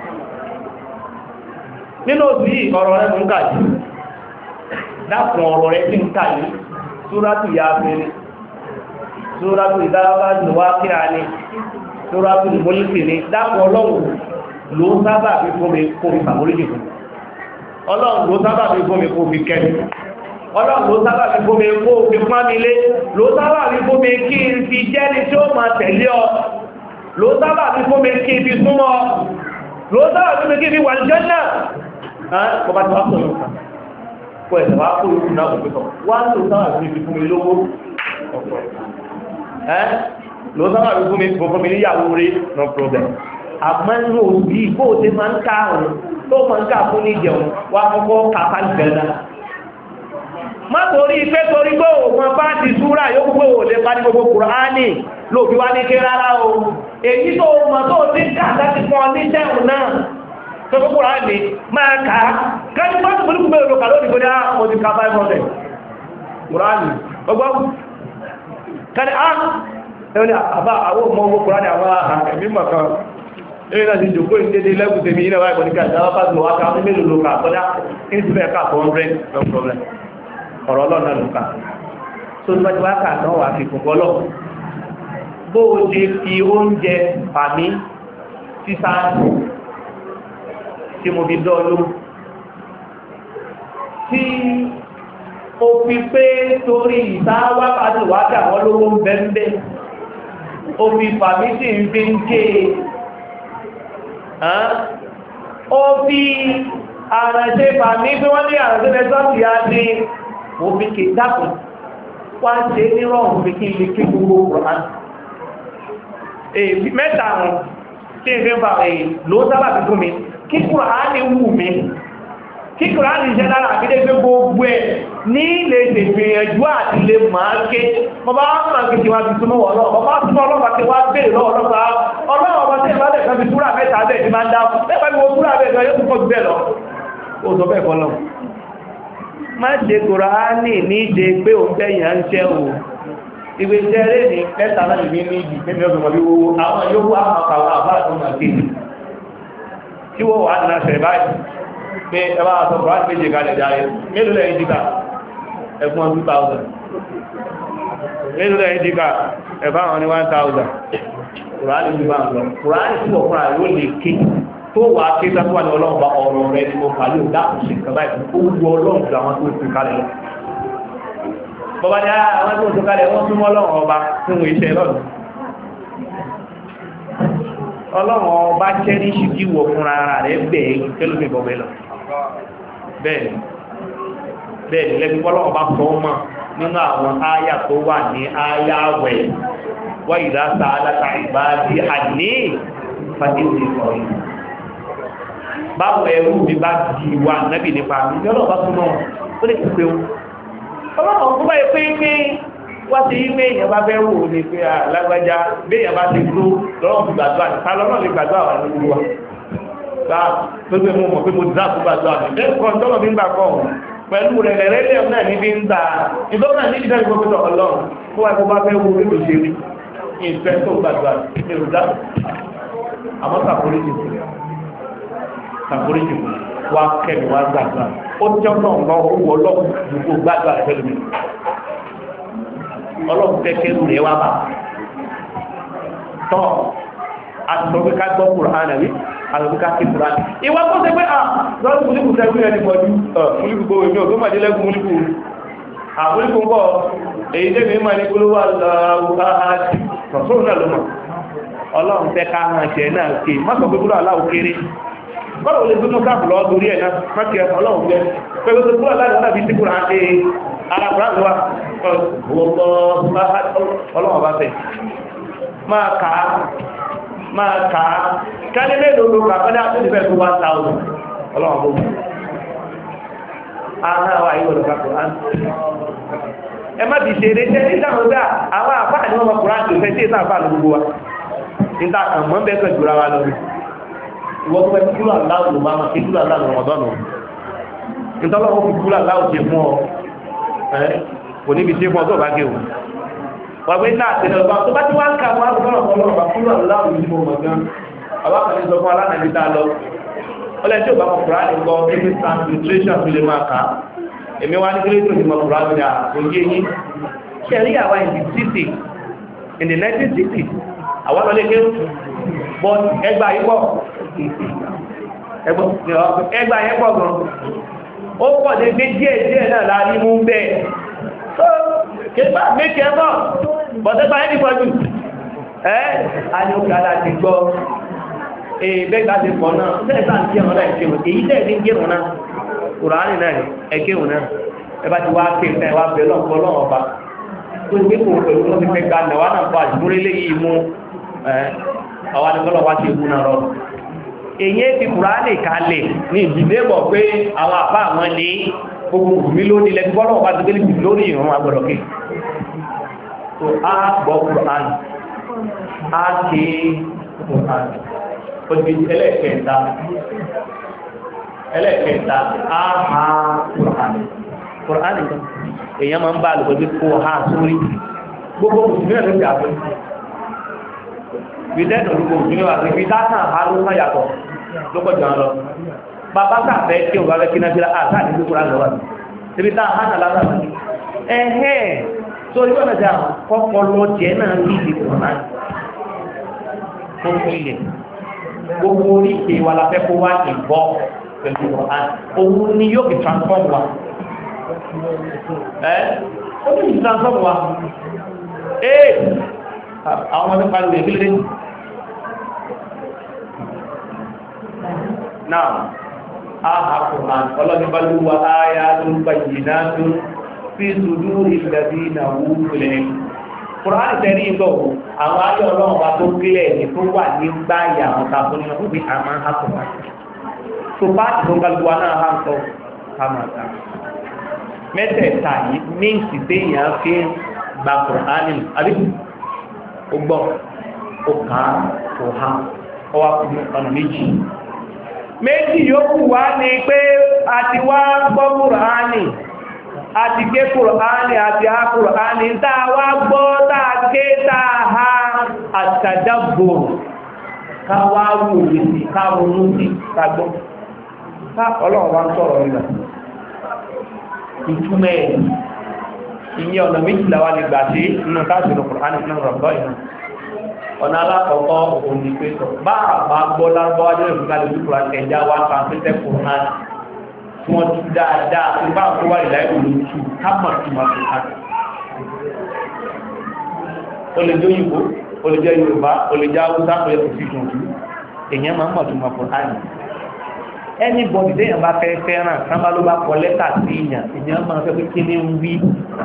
nínú oṣù yìí ọ̀rọ̀ rẹ̀ mú kàjí dákùn ọ̀rọ̀ rẹ̀ tí ń kàjí Súrátù Yásìn Súrátù Idha Waqa'a ní Súrátù Mulk ní dákùn ọlọ́run ló sábà bí fún mi kó fi fàmóríjì fún ọlọ́run ló sábà bí fún mi kó fi kẹ́mi ọlọ́run ló sábà bí fún mi kó fi pán mi lé ló sábà bí fún mi kí n fi jẹ́ni tí ó máa tẹ̀lé ọ ló sábà bí fún mi kí n fi súnmọ́ ló sábà bí fún mi kí n fi wà ní Jánnà kọ bá ti wá sọ̀rọ̀ kọ ẹ̀sẹ̀ wá kó ikú náà kò pẹ́tọ̀ wá ló sábà bí fún mi lówó ló sábà bí fún mi fún mi níyàwó rí no problem àmọ́nù òbí bó ṣe máa ń ká ọ̀rọ̀ tó máa ń ká fún ní ìjẹun wá kọ́kọ́ kàfà ìgbẹ̀dá má torí pé torí pé òun bá ti súrà yóò gbogbo ò lè parí gbogbo Kùránì lóòbí wá ní ké rárá o èyí tó mọ̀ tó ti ká láti fún ọ ní sẹ́hùn náà tó gbogbo Kùránì máa ká kájú bá ti polúkú mẹ́rin lókà lónìí kó ní àwọn ti ká five hundred Kùránì ọgbọ́n kẹ́ni á ẹni àbá àwọn ọmọ owó Kùránì àwọn àmì mọ̀kan ẹni náà ti jòkó ìdédé lẹ́gùn tèmi yínà wáyé kọ̀níkà ìdáwà bá lọ wákà ní mélòó lókà tọ́já ní ti fẹ́ ká four hundred no problem ọ̀rọ̀ ọlọ́nà lókà tó ní wájú wákà náà wà fi kùnkọ́ lọ bó o ṣe fi oúnjẹ fàmí sísáàtì tí mo fi dọ́ọ̀lú tí o fi pé torí ìsáwá pàdé wákà wọ́n lówó ń bẹ́ẹ̀ o fi fàmí sí ń fi ń ké ó fi àrẹ̀ṣẹ́ fàmí bí wọ́n ní àrẹ̀ṣẹ́ lẹ́sọ́tì á ní òfin kì dákùn wá ṣe nírọ̀rùn fi kí ilé kí gbogbo Kùránì èyí mẹ́ta rùn tí ń fi ń bá èyí ló sábà fi fún mi kí Kùránì wù mí kí Kùránì iṣẹ́ lára àbídé pé gbogbo ẹ̀ ní lè ṣègbìyànjú àti lè máa ké mọ bá máa kí ti wá fi súnmọ́ wọ́n lọ́wọ́ bá súnmọ́ ọlọ́pàá ti wá bèèrè lọ́wọ́ ọlọ́pàá ọlọ́wọ́ tí ìbálẹ̀ kan fi súrà mẹ́ta bẹ́ẹ̀ ti máa ń dá lẹ́pàá ìwọ súrà bẹ́ẹ̀ lọ yóò tún pọ̀ jù bẹ́ẹ̀ lọ ó sọ bẹ́ẹ̀ fọ́lọ́ má ṣe Kùránì ní ṣe pé òun tẹ́yìn à ń ṣẹ́ o ìwé jẹ́rẹ́ ní mẹ́ta náà ní ní ìdí mẹ́mí ọdún wọlé owó àwọn yóò àwọn àpàwọ̀ àbá àtúnmà kéde tí wọ́n wà nínú àṣẹ báyìí pé ẹwà àtọ́ Kùránì méje kalẹ̀ járe mélòó lẹ́yìn díkà ẹ̀fún two thousand mélòó lẹ́yìn díkà ẹ̀fún àwọn ní one thousand Kùránì ní bá ń lọ Kùránì tí wọ́n fúnra yóò lè ké tó wà ké sáfúwà ní ọlọ́run bá ọ̀rọ̀ rẹ̀ ní mo fà yóò dákùsì kọba ìfún ó wú ọlọ́run jù àwọn tó ti kalẹ̀ lọ bọ́bá ní àwọn tó ti kalẹ̀ wọ́n súnmọ́ ọlọ́run ọba fún iṣẹ́ lọ́dún ọlọ́run ọba jẹ́ ní ṣìkí wọ fúnra rẹ̀ bẹ́ẹ̀ tẹ́lómi bọ̀bẹ̀ lọ bẹ́ẹ̀ bẹ́ẹ̀ lẹ́bí ọlọ́run bá sọ mọ́ nínú àwọn áyà tó wà ní áyà wẹ̀ wọ́n ìdásá aláta ìbáàdí àní fàdíjì kọ̀ọ̀yìn báwo ẹrú mi bá di wà nábì nípa mi ní ọlọ́ọ̀bá súnmọ́ wọn ó lè ti pé wọn ọlọ́run tó bá yẹ pé pé wá sí ilé èèyàn bá fẹ́ wò ní pé alágbájá bí èèyàn bá ti gbó lọ́wọ́ fi gbàdúrà ní ta lọ́nà lè gbàdúrà wà nínú wa bá tó gbé mo mọ̀ pé mo dá fún gbàdúrà ní lẹ́kọ̀ọ́ tọ́lọ̀ bí ń gbà kọ́ pẹ̀lú rẹ̀ rẹ̀rẹ̀ náà níbi ń ta ìdọ́nà ní ìdíjẹ́ ìgbókòtò ọlọ́run tó wà kó bá fẹ́ wo nínú ìṣeré ìfẹ́ tó gbàdúrà ní ìrùdá àmọ́ sàkóríjì sàkóríjì wá kẹ́mi wá gbàdúrà ó jẹ́ ọ̀nà ọ̀nà owó ọlọ́run gbogbo gbàdúrà pẹ̀lú mi ọlọ́run kẹ́kẹ́rù rẹ̀ wá bá tọ́ àtìsọ́gbé ká gbọ́ Kùránì rí àtìsọ́gbé ká kí Kùránì ìwọ́n tó ṣe pé à lọ́rùn múlùkù tẹ́gbé ẹni pọ̀jú múlùkù gbogbo ìmú ọdún màdílẹ́gùn múlùkù àmúlùkù ń bọ̀ èyí tẹ́mi máa ní kúrò wà lọ́wọ́ ọlọ́run tẹ́ ká hàn ṣẹ̀ náà ké má sọ pé kúrò aláwọ̀ kéré kọ́lọ̀ olè gbínú káàpù lọ lórí ẹ̀ náà mọ́kí ẹ̀ ọlọ́run gbẹ́ pẹ̀lú tó kúrò aláwọ̀ náà fi tí kúrò àti alákùnrin wa ọlọ́run bá fẹ́ máa kàá máa kàá kálí mélòó ló kà fẹ́dá tó ti fẹ́ tó one thousand ọlọ́run bó ara wa yíò lọ kápù ẹ má ti ṣe eré jẹ́ ìdáhùn gbá àwọn àfáà ní wọ́n mọ̀ kùrán tó fẹ́ tí ìta àfáà ló gbogbo wa níta kan mọ́ bẹ́ẹ̀ kẹ́ jùra wa lọ ìwọ́n tó fẹ́ kúrò aláwọ̀ ló máa máa kí kúrò aláwọ̀ ọ̀dọ́nà nítọ́lọ́wọ́ fi kúrò aláwọ̀ ṣe fún ọ kò níbi ṣe fún ọ tó bá gé o wàgbé náà tẹ̀lé ọba tó bá ti wá ń ka wọn àgbọ̀nà ọ̀pọ̀lọpọ̀ kúrò aláwọ̀ yìí mọ̀ gan àwákàlẹ̀ sọ fún alánàbí tá lọ ọlẹ́ tí ò bá mọ̀ kùránì gbọ́ kíkí translation fi lè máa kà èmi wá ní kílé tó ti mọ̀ kùránì dà òye yìí ṣe rí àwa in the city in the nineteen sixty àwọn lọ lé ké but ẹgbà yìí pọ̀ ẹgbà yẹn pọ̀ gan ó pọ̀ dé gbé díẹ̀ díẹ̀ náà láàrí mú bẹ́ẹ̀ tó kéfà méjì ẹgbọ́ bọ̀tẹ́gbà ẹni pọ̀jù ẹ́ a ní òkè aláti gbọ́ ẹgbẹ́gbà ti pọ̀ náà tẹ́ẹ̀sà ń jẹ́ ọ̀nà ìṣẹ́wò èyí tẹ́ẹ̀ ní jẹ́ ọ̀nà Kùránì náà ẹgbẹ́ ọ̀nà ẹbá ti wá ké fẹ́ wá bẹ̀rẹ̀ lọ́pọ̀ lọ́wọ́ ọba tó gbé kò pẹ̀lú wọn ti fẹ́ ga náà wá náà bá àjúmúrélé yìí mú àwọn adìgbọ́lọ̀ wá ti ewu náà rọ èyí ti Kùránì kalẹ̀ ní ìdílé bọ̀ pé àwọn àbá àwọn ní gbogbo mi lónìí lẹ́gbẹ́ bọ́lọ̀ wá ti gbé lórí ìrún agbọ̀dọ̀kẹ́ so a gbọ́ Kùránì a ké Kùránì òjì ẹlẹ́kẹta ẹlẹ́kẹta a ha Kùránì Kùránì èyàn máa ń bá àlùkọ́jú kó ha sórí gbogbo mùsùlùmí ẹ̀ ló jà pé ìdẹ́nà olùkọ́ òjúlé wà sí ìdásàn àlúkọ́ yàtọ̀ lókọ̀jọ́ lọ bàbá sàfẹ́ kí o bá fẹ́ kí náà fíra àtà ní gbogbo àlọ́wà síbi tá hánà lásàmà ẹ̀hẹ́ tó rí wọ́n mẹ́ta kọ́kọ́ lọ jẹ́ náà ní ìdìbò náà fún ilẹ̀ gbogbo orí ìpè wà láfẹ́ kó wá ìbọ́ pẹ̀lú ọ̀hán òun ni yóò fi transform wa ẹ́ ó ní transform wa ee àwọn ọmọdé pàdé ìpínlẹ̀ náà aha Qur'an ọlọ́nibálúwà ayatun bayyinatun fi suduri alladhina utul ilm Qur'an tẹ́rí ìgbọ̀ àwọn ayọ́ ọlọ́run wa tó kílẹ̀ ní tó wà ní gbáyà àwọn tàbí ní ọdún bí àmà ha Qur'an tó bá ti tó gbálúwà náà ha ń sọ kàmàtà mẹ́tẹ̀ẹ̀ta yìí ní ìsìtéyàn fi gba Qur'an ní àbí ó gbọ́ ó ká ó ha ó wá fún ọ̀nà méjì méjì yóò wá ní pé a ti wá gbọ́ Kùránì a ti ké Kùránì àti ha Kùránì táa wá gbọ́ táa ké táa ha àtàdàbòrò ká wá wòye sí ká ronú sí kagbọ́ ká ọlọ́run wá ń sọ̀rọ̀ nígbà ìtumẹ̀ ìyẹn ọ̀nà méjìlá wá lè gbà sí inú káàkiri Kùránì nínú rọ̀gbọ́ ìná ọ̀nà alákọ̀ọ́kọ́ òní pé tọ̀ bá àbá gbọ́ lárúbáwá jẹ́ ìfúnká lè dúkùrù àti ẹ̀já wá fàáfẹ́sẹ̀ Kùránì tí wọ́n tú dáadáa tí bá kó wà ìlà ìlú tù kámọ̀ tí wọ́n fi hàn ó lè jẹ́ òyìnbó ó lè jẹ́ Yorùbá ó lè jẹ́ Haúsá ó lè kò sí ìjọ̀jú èèyàn máa ń mọ̀ tó mọ̀ Kùránì ẹni bọ̀dì téèyàn bá fẹ́ fẹ́ràn sábà ló bá kọ lẹ́tà sí ìyàn èèyàn máa fẹ́ pé kí ní ń wí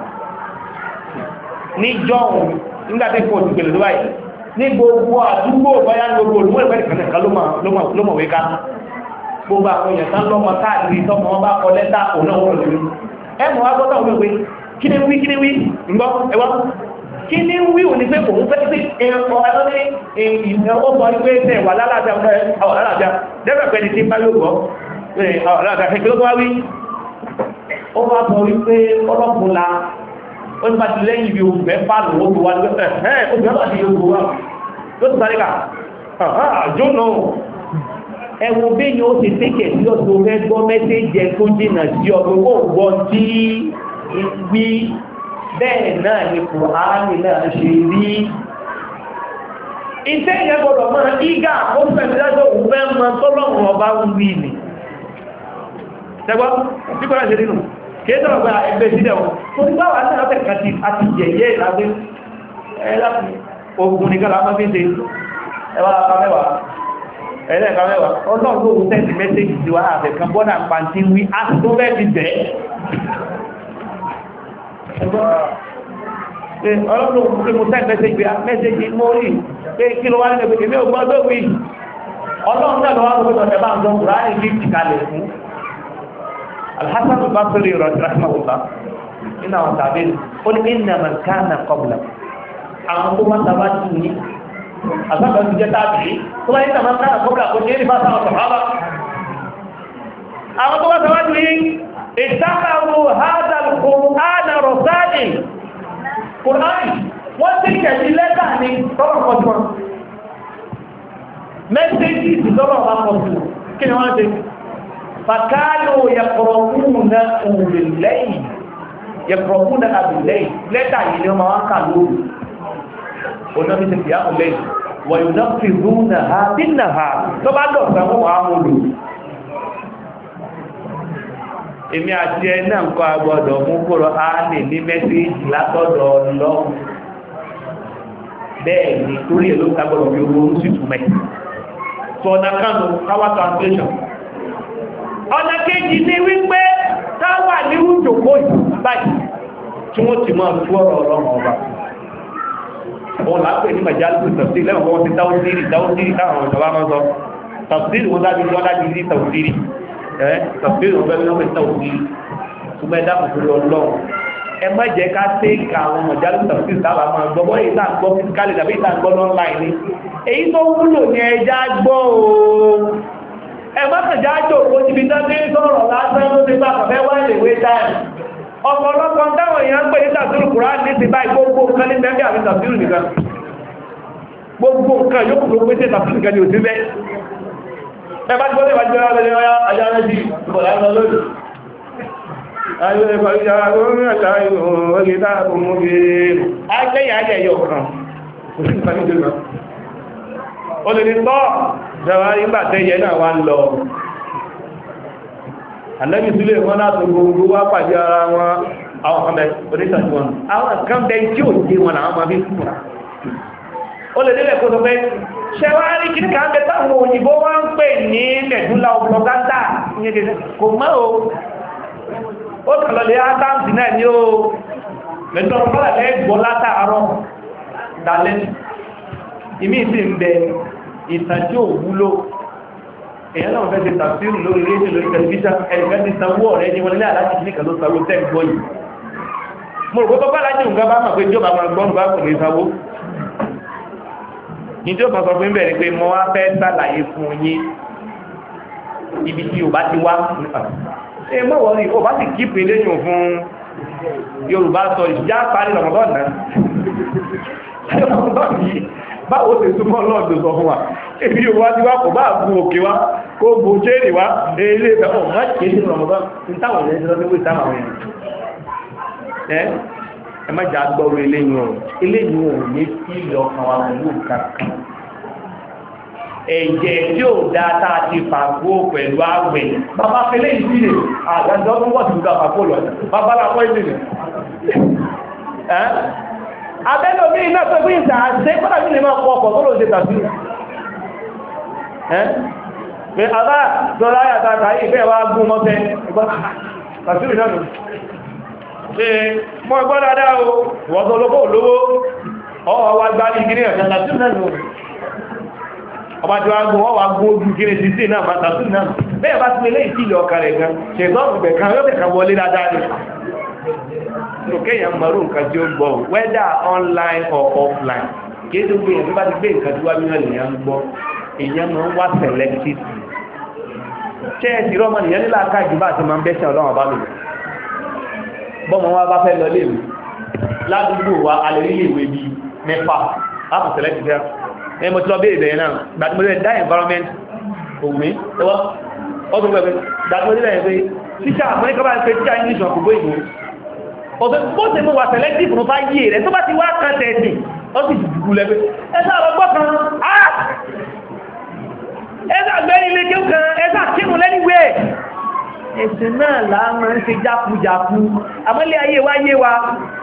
níjọ́ nígbà tí kò tìpẹ̀lẹ̀ tó báyìí ní gbogbo àdúgbò báyá ní gbogbo olùmọ̀ ìpẹ́ ìkànnì kan ló mọ̀ wé ká gbogbo àwọn èèyàn tán lọ́mọ káàkiri tọ́mọ wọn bá kọ lẹ́tà òun náà wọ́n lórí ẹmọ̀ wá gbọ́tọ̀ wọ́n pé kí ni wí kí ni wí ǹgbọ́ ẹwà kí ni wí ò ní pé òun fẹ́ sí ẹ̀kọ́ alọ́ní ìyẹ̀wọ́ sọ ní pé tẹ̀ wà lálàájá àwọn alálàájá dẹ́bẹ̀ pẹ́ni tí bá yóò gbọ́ àwọn alálàájá kí ló tó wá wí ó wá sọ wípé ọlọ́pùnla ó ní bá ti lẹ́yìn ibi ogun mẹ́fà lòó tó wá ní pẹ́ ẹ̀ ó ti wá sí ogun wá tó ti sáré kà àjò náà ẹwọ bí ni ó ti tẹ́kẹ̀ sí ọ̀tọ̀ fẹ́ gbọ́ mẹ́sẹ́jẹ tó jìnà sí ọdún ó gbọ́ tí wí bẹ́ẹ̀ náà ni Kùránì náà ṣe rí ìtẹ́ ìyẹn gbọ́dọ̀ mọ́ ìgá ó fẹ́mi lájọ́ òun fẹ́ mọ́ tọ́lọ́run ọba ń wí ni ṣẹgbọ́ tí kọ́lá ṣe nínú kìí tọ́rọ pé ẹgbẹ́ sílẹ̀ wọn tó ti bá wà ní ọ̀tẹ̀ kàtí àti yẹ̀yẹ́ ìlàgbé ẹ̀láti ogun nìkan lámọ́ fi ṣe ẹwà àkàmẹ́wàá ẹ̀lẹ́ àkàmẹ́wàá ọlọ́run ló ń tẹ́sì mẹ́sẹ́jì sí wa àfẹ́kan bọ́dà pàntí wí á tó bẹ́ẹ̀ fi bẹ́ẹ̀ ọlọ́run pé mo tẹ́ mẹ́sẹ́jì mẹ́sẹ́jì mórí pé kí ló wá ní ẹgbẹ́ èmi ò gbọ́ tó wí ọlọ́run náà lọ́wọ́ tó gbọ́dọ̀ ẹ̀bá ń sọ Kùránì ní ìtìkalẹ̀ fún Al-Hasan al-Basri rahimahullah iná wọn tàbí ó ní inna man kana qabla àwọn tó wá tàbá jù ní àgbàgbà ti jẹ́ tàbí tó wá inna man kana qabla kò ní ní bá sáwọn sọ̀hábà àwọn tó wá tàbá jù ní ìtàkàrù hadha al-Qur'ana rasail Kùránì wọ́n tí kẹ̀sí lẹ́tà ní tọ́lọ̀ kọjúmọ́ mẹ́sẹ́jì ìtọ́lọ̀ bá kọjú kí ni wọ́n ṣe fàkálò yẹ̀kọ̀rọ̀kúnà òbìlẹ́yìn yẹ̀kọ̀rọ̀kúnà àbìlẹ́yìn lẹ́tà yìí ni wọ́n máa ń kà lóòrùn onábi ti fìyà òlẹ́yìn wọ̀nyí náà fi rúnà ha dínà ha tó bá dọ̀fẹ́ wọ́n wà mú lò èmi àti ẹ náà kọ́ agbọ́dọ̀ mú kúrò á lè ní mẹ́sẹ́jì látọ̀dọ̀ Ọlọ́run bẹ́ẹ̀ ni torí èlò kagbọ́dọ̀ bí owó ń sì túnmẹ̀ so ọ̀nà kánú káwà translation ọ̀nà kejì ní wípé káwà ní rújòkó báyìí tí wọ́n ti máa tú ọ̀rọ̀ Ọlọ́run ọba wọn lápẹ̀ ní màjálù tafsir lẹ́wọ̀n wọn ti táwọ́sírì táwọ́sírì táwọn ọ̀jọ̀bá máa sọ tafsir wọn dájú lọ́dá ju ní tafsiri ẹ́ tafsir wọn bẹ́ẹ̀ lọ́pẹ̀ tafsiri ṣùgbọ́n ẹ̀dá kòkòrò Ọlọ́run ẹ má jẹ́ ká tẹ́ẹ̀kà àwọn mọ̀jálù tafsir sábà máa gbọ́ ìta gbọ́ fisikálì tàbí ìta gbọ́ online ni èyí tó wúlò ní ẹjá gbọ́ ooo ẹ má kàjá jò kó ti fi dáadé sọ̀rọ̀ lásán ló ti bá kàfẹ́ wá ìwé táì ọ̀pọ̀lọpọ̀ táwọn èèyàn pè ní tafsir Kùránì ní ti báyìí gbogbo nǹkan ní mẹ́bí àbí tafsir nìkan gbogbo nǹkan yóò kò pé sí tafsir nìkan ní òsì bẹ́ ẹ bá ti gbọ́dẹ̀ wájú ọ̀rọ̀ ọ̀rọ̀ ajá rẹ̀ sí ìbọ̀lá lọ́lọ́dún ayẹ́lẹ́kọ̀ọ́ ìjára gómìnà àtàrí orí dáàbò mú bí agbẹ́yà ajẹ́ yóò kàn kò sí ìpàdé ìjọba o lè ní tọ́ jẹwa ìgbà tẹ́yẹ náà wá ń lọ Ànábì Súlè wọ́n láti gbogbo wá pàdé ara wọn àwọn kan bẹ oníṣàjú wọn àwọn kan bẹ tí ò dé wọn àwọn máa fi fún o lè nílẹ̀ kó sọ pé ṣẹwárí kí ká bẹ táwọn òyìnbó wá ń pè ní mẹ̀dúlà ọ̀pọ̀lọgátà kò mọ́ o ó kàlọ̀lẹ̀ átáǹtì náà ní ó mẹ́tọ̀rọ̀fọ́lá lẹ́gbọ́ látàárọ̀ dalẹ́ ìmí ìsì ń bẹ ìtàn tí ó wúlò èyàn náà fẹ́ ti tàfsírù lórí rédíò lórí tẹlifíṣàn ẹnìkan ti sanwó ọ̀rẹ́ ní wọlé aláti ní kàlọ́ sanwó tẹ́gbọ́ yìí mo rò pọ́pọ́ láti nǹkan bá mọ̀ pé jọba máa gbọ́nù bá kò ní sanwó ní tí ó kàn sọ fún bẹ̀rẹ̀ pé mo wá fẹ́ sàlàyé fún yín ibi tí ò bá ti wá ẹ mọ́ wọ́n rí o bá sì kíp eléyìn fún Yorùbá sọ ìjá parí Ramadan náà báwo sì súnmọ́ lọ́ọ̀dọ̀ sọ fún wa ebi yóò wá tí wá kò bá gún òkè wá kó bó jẹ́rì wá ilé ìfẹ́ ọ̀ má kìí sí Ramadan ní táwọn ilẹ̀ ìjọba wé táwọn àwọn èèyàn ẹ má jà gbọ́rọ̀ eléyìn ọ̀ eléyìn ọ̀ ní kí ilẹ̀ ọkàn wa pẹ̀lú kankan ẹ̀jẹ̀ tí ó dáta ti fàgbó pẹ̀lú àwẹ̀ bàbá fẹ́lẹ̀ ìsìnlẹ̀ àgbàjọ́ ọdún wọ́n ti gbà fàgbó lọ bàbá lápọ̀ ìsìnlẹ̀ abẹ́lò mí iná tó gbí ìsà àṣẹ pọ́nà mí lè máa pọ̀ ọkọ̀ tó ló ṣe tàbí pé àbá tọ́lá àyàtàkà ìfẹ́ wá gún mọ́fẹ́ tàbí náà pé mọ́ ẹgbọ́n dáadáa o wọ́n tó lówó olówó ọwọ́ wá gbá ní ìgbìrì ọ̀sán tàbí náà ọba tí wá gún wọ́n wá gún ojú kéré sí sí náà bá tàbí náà bẹ́ẹ̀ bá ti lé ìkìlọ̀ ọkà rẹ̀ gan ṣètọ́nù bẹ̀kan yóò bẹ̀kan wọlé dáadáa ni so kéèyàn mọ̀rú nǹkan tí ó gbọ́ whether online or offline kìí tó gbé èèyàn tó bá ti gbé nǹkan tí wá mílíọ̀nù lèèyàn ń gbọ́ èèyàn máa ń wá selective ṣé ẹ sì rọ́mọ nìyẹn nílá ká ìjùbá àti máa ń bẹ́sẹ̀ ọlọ́run bá lò bọ́mọ wa bá fẹ́ lọ léèwé ládùúgbò wa alẹ́ríléèwé bíi mẹ́fà láàpù selective ẹ mo ti lọ béèrè bẹ̀rẹ̀ náà gbàtúmọ̀lẹ́ dá environment òwe ẹwọ́ ọdún pẹ̀lú gbàtúmọ̀lẹ́ bẹ̀rẹ̀ pé tíṣà àmọ́níkọ́ bá ń pẹ́ tíṣà english ọkùnbó ìwé ọ̀sẹ̀ bó ṣe mú wà selective fún bá yé rẹ̀ tó bá ti wá kan tẹ̀sì ó sì dùgbù lẹ́gbẹ́ ẹ̀sà àlọ́gbọ́ kan áà ẹ̀sà gbẹ́ni ilé kí ó kan ẹ̀sà kírùn lẹ́niwẹ̀ ẹ̀sìn náà láàmà ń ṣe jákújákú àmọ́lé ayé wá yé wa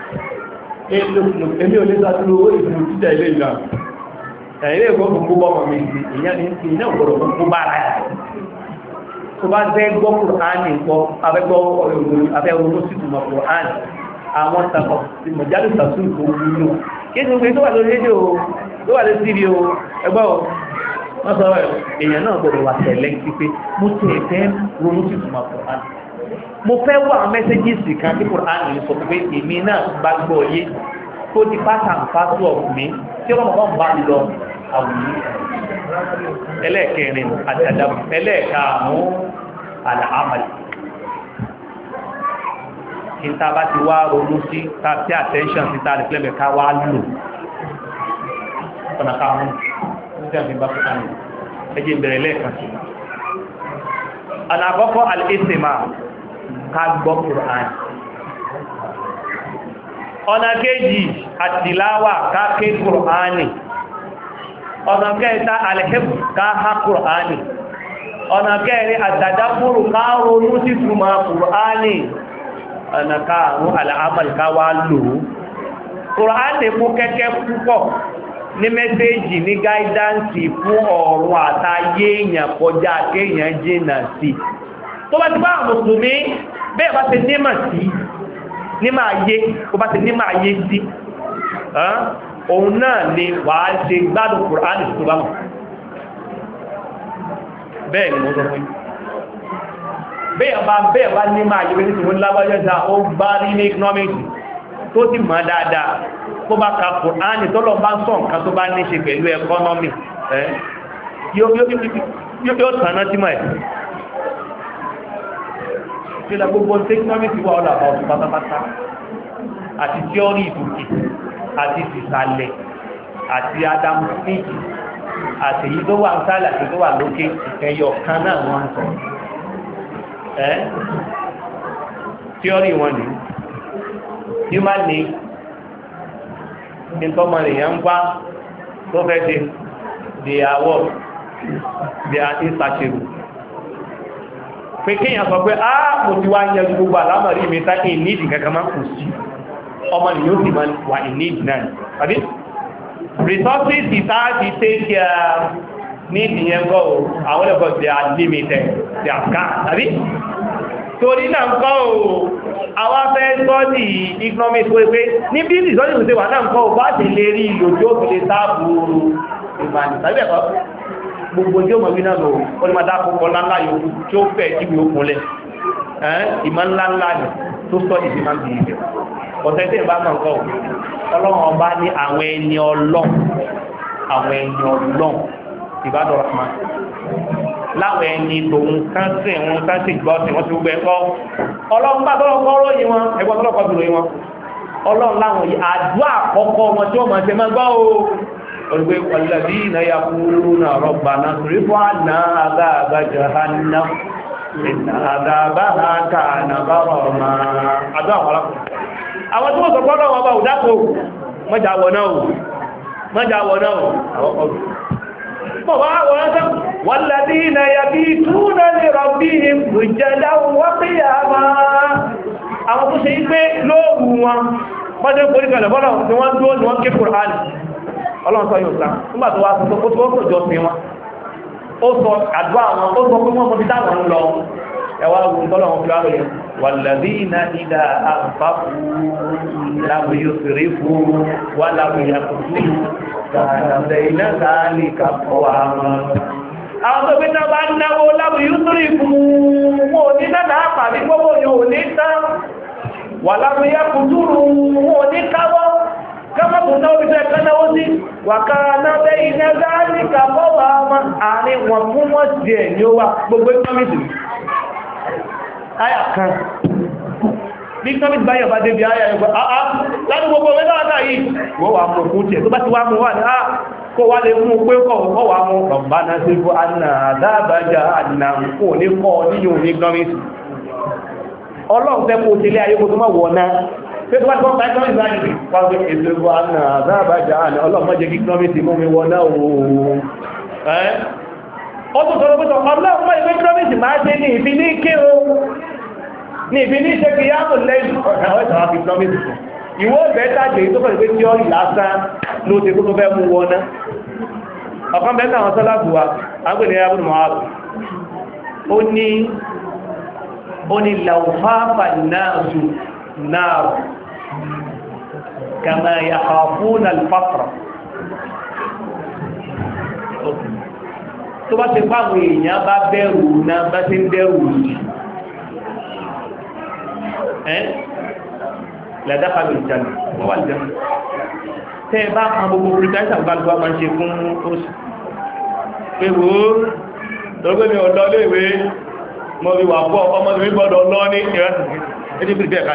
èmi ò lè sàtúrò owó ìfún títà ilé ìlà ẹ̀yìn ẹ̀kọ́ gbogbo bọ́mọ̀ mi ìyẹn ògbọ̀rọ̀ gbogbo bára ẹ̀ tó bá fẹ́ gbọ́ Kùránì kọ́ afẹ́gbọ́ afẹ́gbọ́ sí ìtumọ̀ Kùránì àwọn tàkọ̀ tí mọ̀jálù sàtún tó wúlò kí ní tó wà lórí rédíò tó wà lórí síbi o ẹgbọ́ wọ́n sọ èèyàn náà gbọ́dọ̀ wà tẹ̀lẹ́ pípé mo ti ẹ̀fẹ́ ronú sí ìtumọ̀ Kùránì mo fẹ́ wà mẹ́sẹ́gìsì kan tí Kùránì sọ pé èmi náà bá gbọ́ yé tó di pátá pátó ọ̀fùnmí tí ọlọ́mọ bá lọ àwùjọ ẹlẹ́ẹ̀kẹrin àtàdàmù ẹlẹ́ẹ̀kààrún àlàámàlì ìta bá ti wá ronú sí tàbí attention sí tàbí pẹ́lẹ̀mẹ̀ ká wá lò ọ̀nà káàrún tí a fi bá fún àmì ẹjẹ́ ìbẹ̀rẹ̀ lẹ́ẹ̀kan sí ọ̀nà àkọ́kọ́ al-istima ká gbọ́ Qur'an ọ̀nà kejì àtìláwà ká ké Qur'ani ọ̀nà kẹta alẹ́hẹ́bù ká ha Kùránì ọ̀nà kẹrin àtàdábùrù ká ronú sí túnmà Kùránì ọ̀nà káàrún al'amal ká wá lò Kùránì mú kẹ́kẹ́ púpọ̀ ní mẹ́sẹ́jì ní gáídáǹsì fún ọ̀run àtayé èèyàn kọjá kéèyàn jìnà sí tó bá ti bá mùsùlùmí bẹ́ẹ̀ bá ti nímà sí nímà ayé tó bá ti nímà ayé sí òun náà ni wà á ṣe gbádùn Kùránì tó bá mọ̀ bẹ́ẹ̀ ni mo sọ fún bẹ́ẹ̀ bá bẹ́ẹ̀ bá ní máa yẹ ní ṣùgbọ́n lábájọ́ta ó bá rí ní economics tó sì mọ̀ dáadáa tó bá ka Kùránì tó lọ bá sọ nǹkan tó bá ní ṣe pẹ̀lú economy yóò tàná tí mọ̀ ẹ̀ tí ó gbogbo economics wà ọ́lá ọ̀tún pátápátá àti theory ìbùkì àti ìsàlẹ̀ àti Adam Smith àti èyí tó wà ń sálẹ̀ àti tó wà lókè ẹyọ kan náà wọ́n sọ ẹ́ tíọ́rì wọn ni human need ìtọ́mọ èèyàn ń wá tó fẹ́ ṣe they are what they are insatiable pé kéèyàn sọ pé ah mo ti wá yẹ gbogbo àlámọ̀rí mi tá kí ní ìdí kankan máa kù sí ọmọ ni yóò sì máa wà ní ìdínà àbí resources ìta ti take care ní ìdíyẹn gọ́ o àwọn ẹ̀kọ́ they are limited they are scarce àbí torí náà ń kọ́ o àwọn afẹ́ sọ́dì economic way pé ní bí ìsọ́dì ìrùsẹ̀ wà náà ń kọ́ o bá ti lè rí ìlò tí ó fi lè sáàbù ìmànì tàbí ẹ̀kọ́ gbogbo tí ó mọ̀ wí náà lọ ó ní máa dákọ̀ọ́kọ́ ńláńlá yóò tí ó fẹ́ ìwé òkúnlẹ̀ ìmọ̀ ńláńlá ni tó sọ́dì sí máa ń bí ìbẹ̀ ọ̀sẹ̀ tí ìbá mọ̀ nǹkan ọlọ́run ọba ní àwọn ẹni ọlọ́run àwọn ẹni ọlọ́run ìbádọ̀ rahman láwọn ẹni tòun káńsì wọn káńsì gbọ́ sí wọ́n ti gbogbo ẹ̀kọ́ ọlọ́run bá tọ́lọ́kọ́ ròyìn wọn ẹgbọ́n tọ́lọ́kọ́ bí ròyìn wọn ọlọ́run láwọn yìí àdúrà àkọ́kọ́ wọn tí wọ́n máa ṣe máa gbọ́ o olùgbé ọ̀lẹ́bí iná ya kúrú náà rọ́bà náà rífọ́ àná àgáàgá jahannam ìnà àgáàbá àkànà bá rọ̀ máa àdúrà àkọ́kọ́ àwọn tí wọ́n sọ̀pọ̀ náà wọ́n bá òdákò mọ́jà wọ̀ náà mọ́jà wọ̀ náà àwọn ọdún mọ́ wá wọ́n tán wọ́n lábí na yà bí túnà lè rọ̀bí ìjẹ̀dá wọ́n pé yà máa àwọn tó ṣe pé lóòrù wọn pọ́jọ́ poríkàlẹ̀ bọ́nà tí wọ́n dúó ní wọ́n ké Kùránì Ọlọ́run sọ yóò sáà nígbà tó wá sọ tó tó jọ sí wọn ó sọ àdúrà wọn ó sọ pé wọ́n mọ́ bí táwọn ń lọ ẹwà ogun tọ́lọ̀wọ̀n fi wáwẹ̀ yẹn wàlàdínà ìdá àpapù lábúyò fèrè fún wà lábúyà kùsù kààrẹ̀ iná sáàlì kàpọ̀ àwọn àwọn tó gbé náà bá náwó lábù yóò sórí fún wọn ò ní náà àpàdé gbogbo yóò ní tán wà lábù yẹ kùtùrù wọn ò ní káwọ́ kámọ́kùn náà bí fẹ́ kánáwó sí wà kára náà bẹ́ iná gáàlì kàbọ́wà àárín wọn fún wọn jẹ́ ní ó wà gbogbo economics àyà kan bí economics báyọ̀ bá débi àyà ẹgbẹ́ àá láti gbogbo mẹ́tàlá yìí wọ́n wà mọ̀ fún tiẹ̀ tó bá ti wá mú wà ní àá kó wá lè mú pé kọ̀ wà mú bàbá náà sí fún àná àdábàjá àdínà kò ní kọ́ níyàn ní economics ọlọ́run fẹ́ kó tilé ayé kó tó má wọ̀ náà pé tó bá tó bá economics láti rí wọ́n fi ètò ìwọ̀ àná àdábàjá àná ọlọ́run jẹ́ kí economics mú mi wọ náà ooo ó tó sọ́rọ̀ pẹ́tọ̀ ọlọ́run mọ́ ìwé economics máa ṣe ní ìfi ní ké o ní ìfi ní ṣe kí yàmù lẹ́yìn ọ̀rọ̀ ìtàwà fi economics fún ìwọ bẹ́ẹ̀tàjẹ̀ tó fẹ́ tí ó ìlàsán ló ti kó tó fẹ́ mú wọn náà ọ̀kan bẹ́ẹ̀tà àwọn sọ́láàbùwà agbẹ̀lẹ̀ abúrú mọ́wàá ó ní ó ní làwọ́fà náà zù náà kàmà yakhafuna al-faqra tó bá ti pàwọn èèyàn bá bẹ̀rù náà bá ti ń bẹ̀rù yìí ẹ́ lẹ́dákàlù ìjànà wọ́n wà jẹ́ tẹ́ bá kan gbogbo pìtàṣà gbàgbà máa ṣe fún oṣù pé wò ó lọ́gbẹ́ mi ọ̀lọ́ léèwé mọ́ bí wà pọ̀ ọmọ mi gbọ́dọ̀ lọ ní ìrẹsì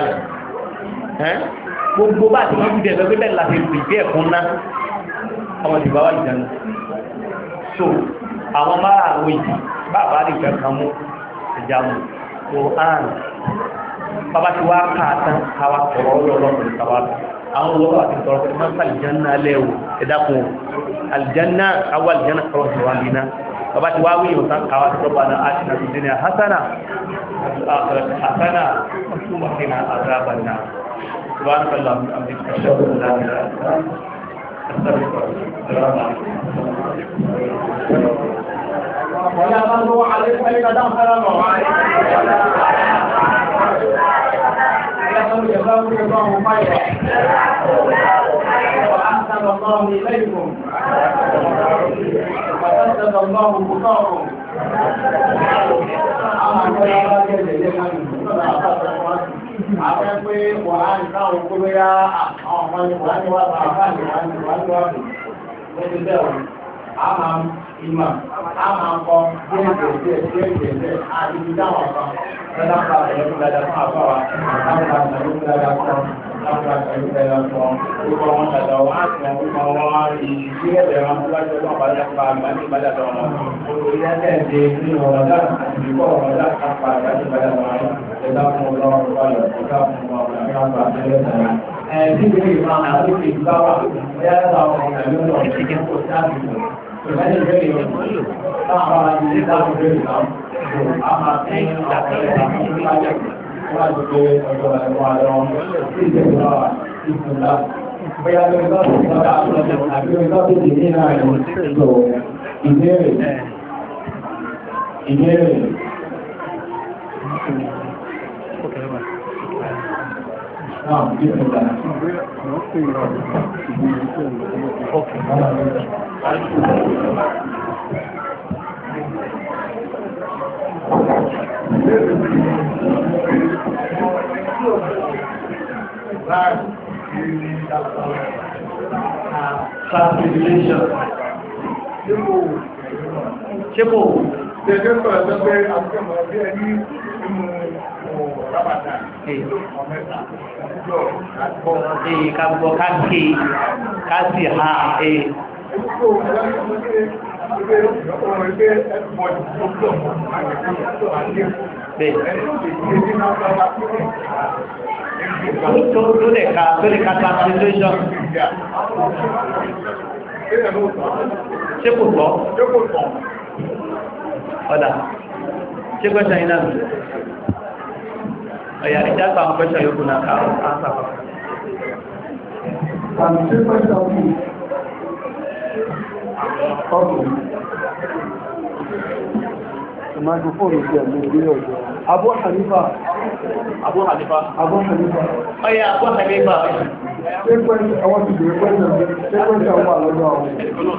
gbogbo bá ti wọ́n fi dẹ̀ lọ́gbẹ́ láti pìtẹ́ ẹ̀kún ná ọmọ ti bá wà ìjànà so àwọn bá àwọn ìdí bàbá rí kankan mú ìjàmù Quran bàbá ti wá káàtán káwà tọrọ ọlọ́rọ̀ ìkàwà àwọn olóòwò àti tọrọ pẹ̀lú máa ń sàlìjánná lẹ́wò ẹ̀dàkùn aljanna awọ aljanna kọrọ̀ sí wọn lina bàbá ti wá wí yóò tán káwà tó bá náà àti nàbí dínà hasana hasana wàkínà azabanna subhanahu wa ta'ala amdika ashhadu an la ilaha illa anta astaghfiruka ولا تنظروا عليكم فإن دخل معايا جزاكم الله خيرا وأحسن الله إليكم وسدد الله خطاكم àwọn pé wà ní káwọn kó ló yá àwọn ọmọ ní wà ní wà ní wà ní wà ní wà ní wà ní lórí bẹ́ẹ̀ a máa ìmọ̀ a máa kọ díẹ̀ díẹ̀ díẹ̀ díẹ̀ díẹ̀ àti ìdáwọn kan lọ́dá pa ẹ̀yẹ́ tó dáadáa fún àbáwá láti pa ẹ̀yẹ́ tó dáadáa fún láti pa ẹ̀yẹ́ tó dáadáa fún orúkọ wọn dáadáa wọn àti wọn orúkọ wọn ìdí ẹ̀bẹ̀ wọn tó lájọ́ náà bá dáa pa àgbà ní ìbádàdà wọn olórí ẹ̀ẹ́dẹ̀ ní ọ̀rọ̀dá àti ìkọ́ ọ̀rọ̀dá kápa àgbà ní ìbádàdà wọn ẹ̀dá fún ọlọ́run wáyọ̀ ẹ̀dá fún ọlọ́run ní àgbà àtẹ́lẹ̀ tẹ̀lẹ̀ ẹ̀ẹ́dí ìgbà àti ìgbà wà ẹ̀yà ẹ̀dá ọmọ ìgbà lọ́wọ́ Ìgbàlẹ̀ ìgbẹ̀rẹ̀ yóò táwọn ará ilé dáwọn ìgbẹ̀rẹ̀ náà, a máa tí àpẹẹrẹ àwọn ìgbàlẹ̀ wọ́n á gbé ọjọ́ ẹ̀wọ̀n àlọ́ sí ìgbẹ̀rẹ̀ wà ìgbẹ̀rẹ̀. Bóyá lórí lọ́pọ̀ ìgbàlẹ̀ àpẹẹrẹ àbí orí lọ́pọ̀ ìgbẹ̀rẹ̀ náà rẹ̀ lọ ìgbẹ̀rẹ̀. Ìgbẹ̀rẹ̀. Náà, ìgbẹ̀rẹ̀. Okay. Translation. Ṣépò. Ṣépò ẹ̀sẹ̀ pé àkọ́kọ́ bí ẹni inú Ramadan. Ee, ká gbọ́ ká ké, ká sì ha ee. Tó lè ka tó lè ka translation. Ṣé kò tọ́? Ọ̀dà. Ṣé gbẹ́sẹ̀ iná mi? Ọ̀yà ìjágbà àwọn gbẹ́sẹ̀ yóò kùnà ká ánsà pàpà. Àmì ṣé gbẹ́sẹ̀ ọ̀pù? Ọ̀pù. Microphone is there, video. Abu Hanifa. Abu Hanifa. Abu Hanifa. Oh yeah, Abu Hanifa. Ṣé àwọn ti bèèrè pẹ́sẹ̀ ṣé pẹ́sẹ̀ wà lọ́dọ̀ àwọn?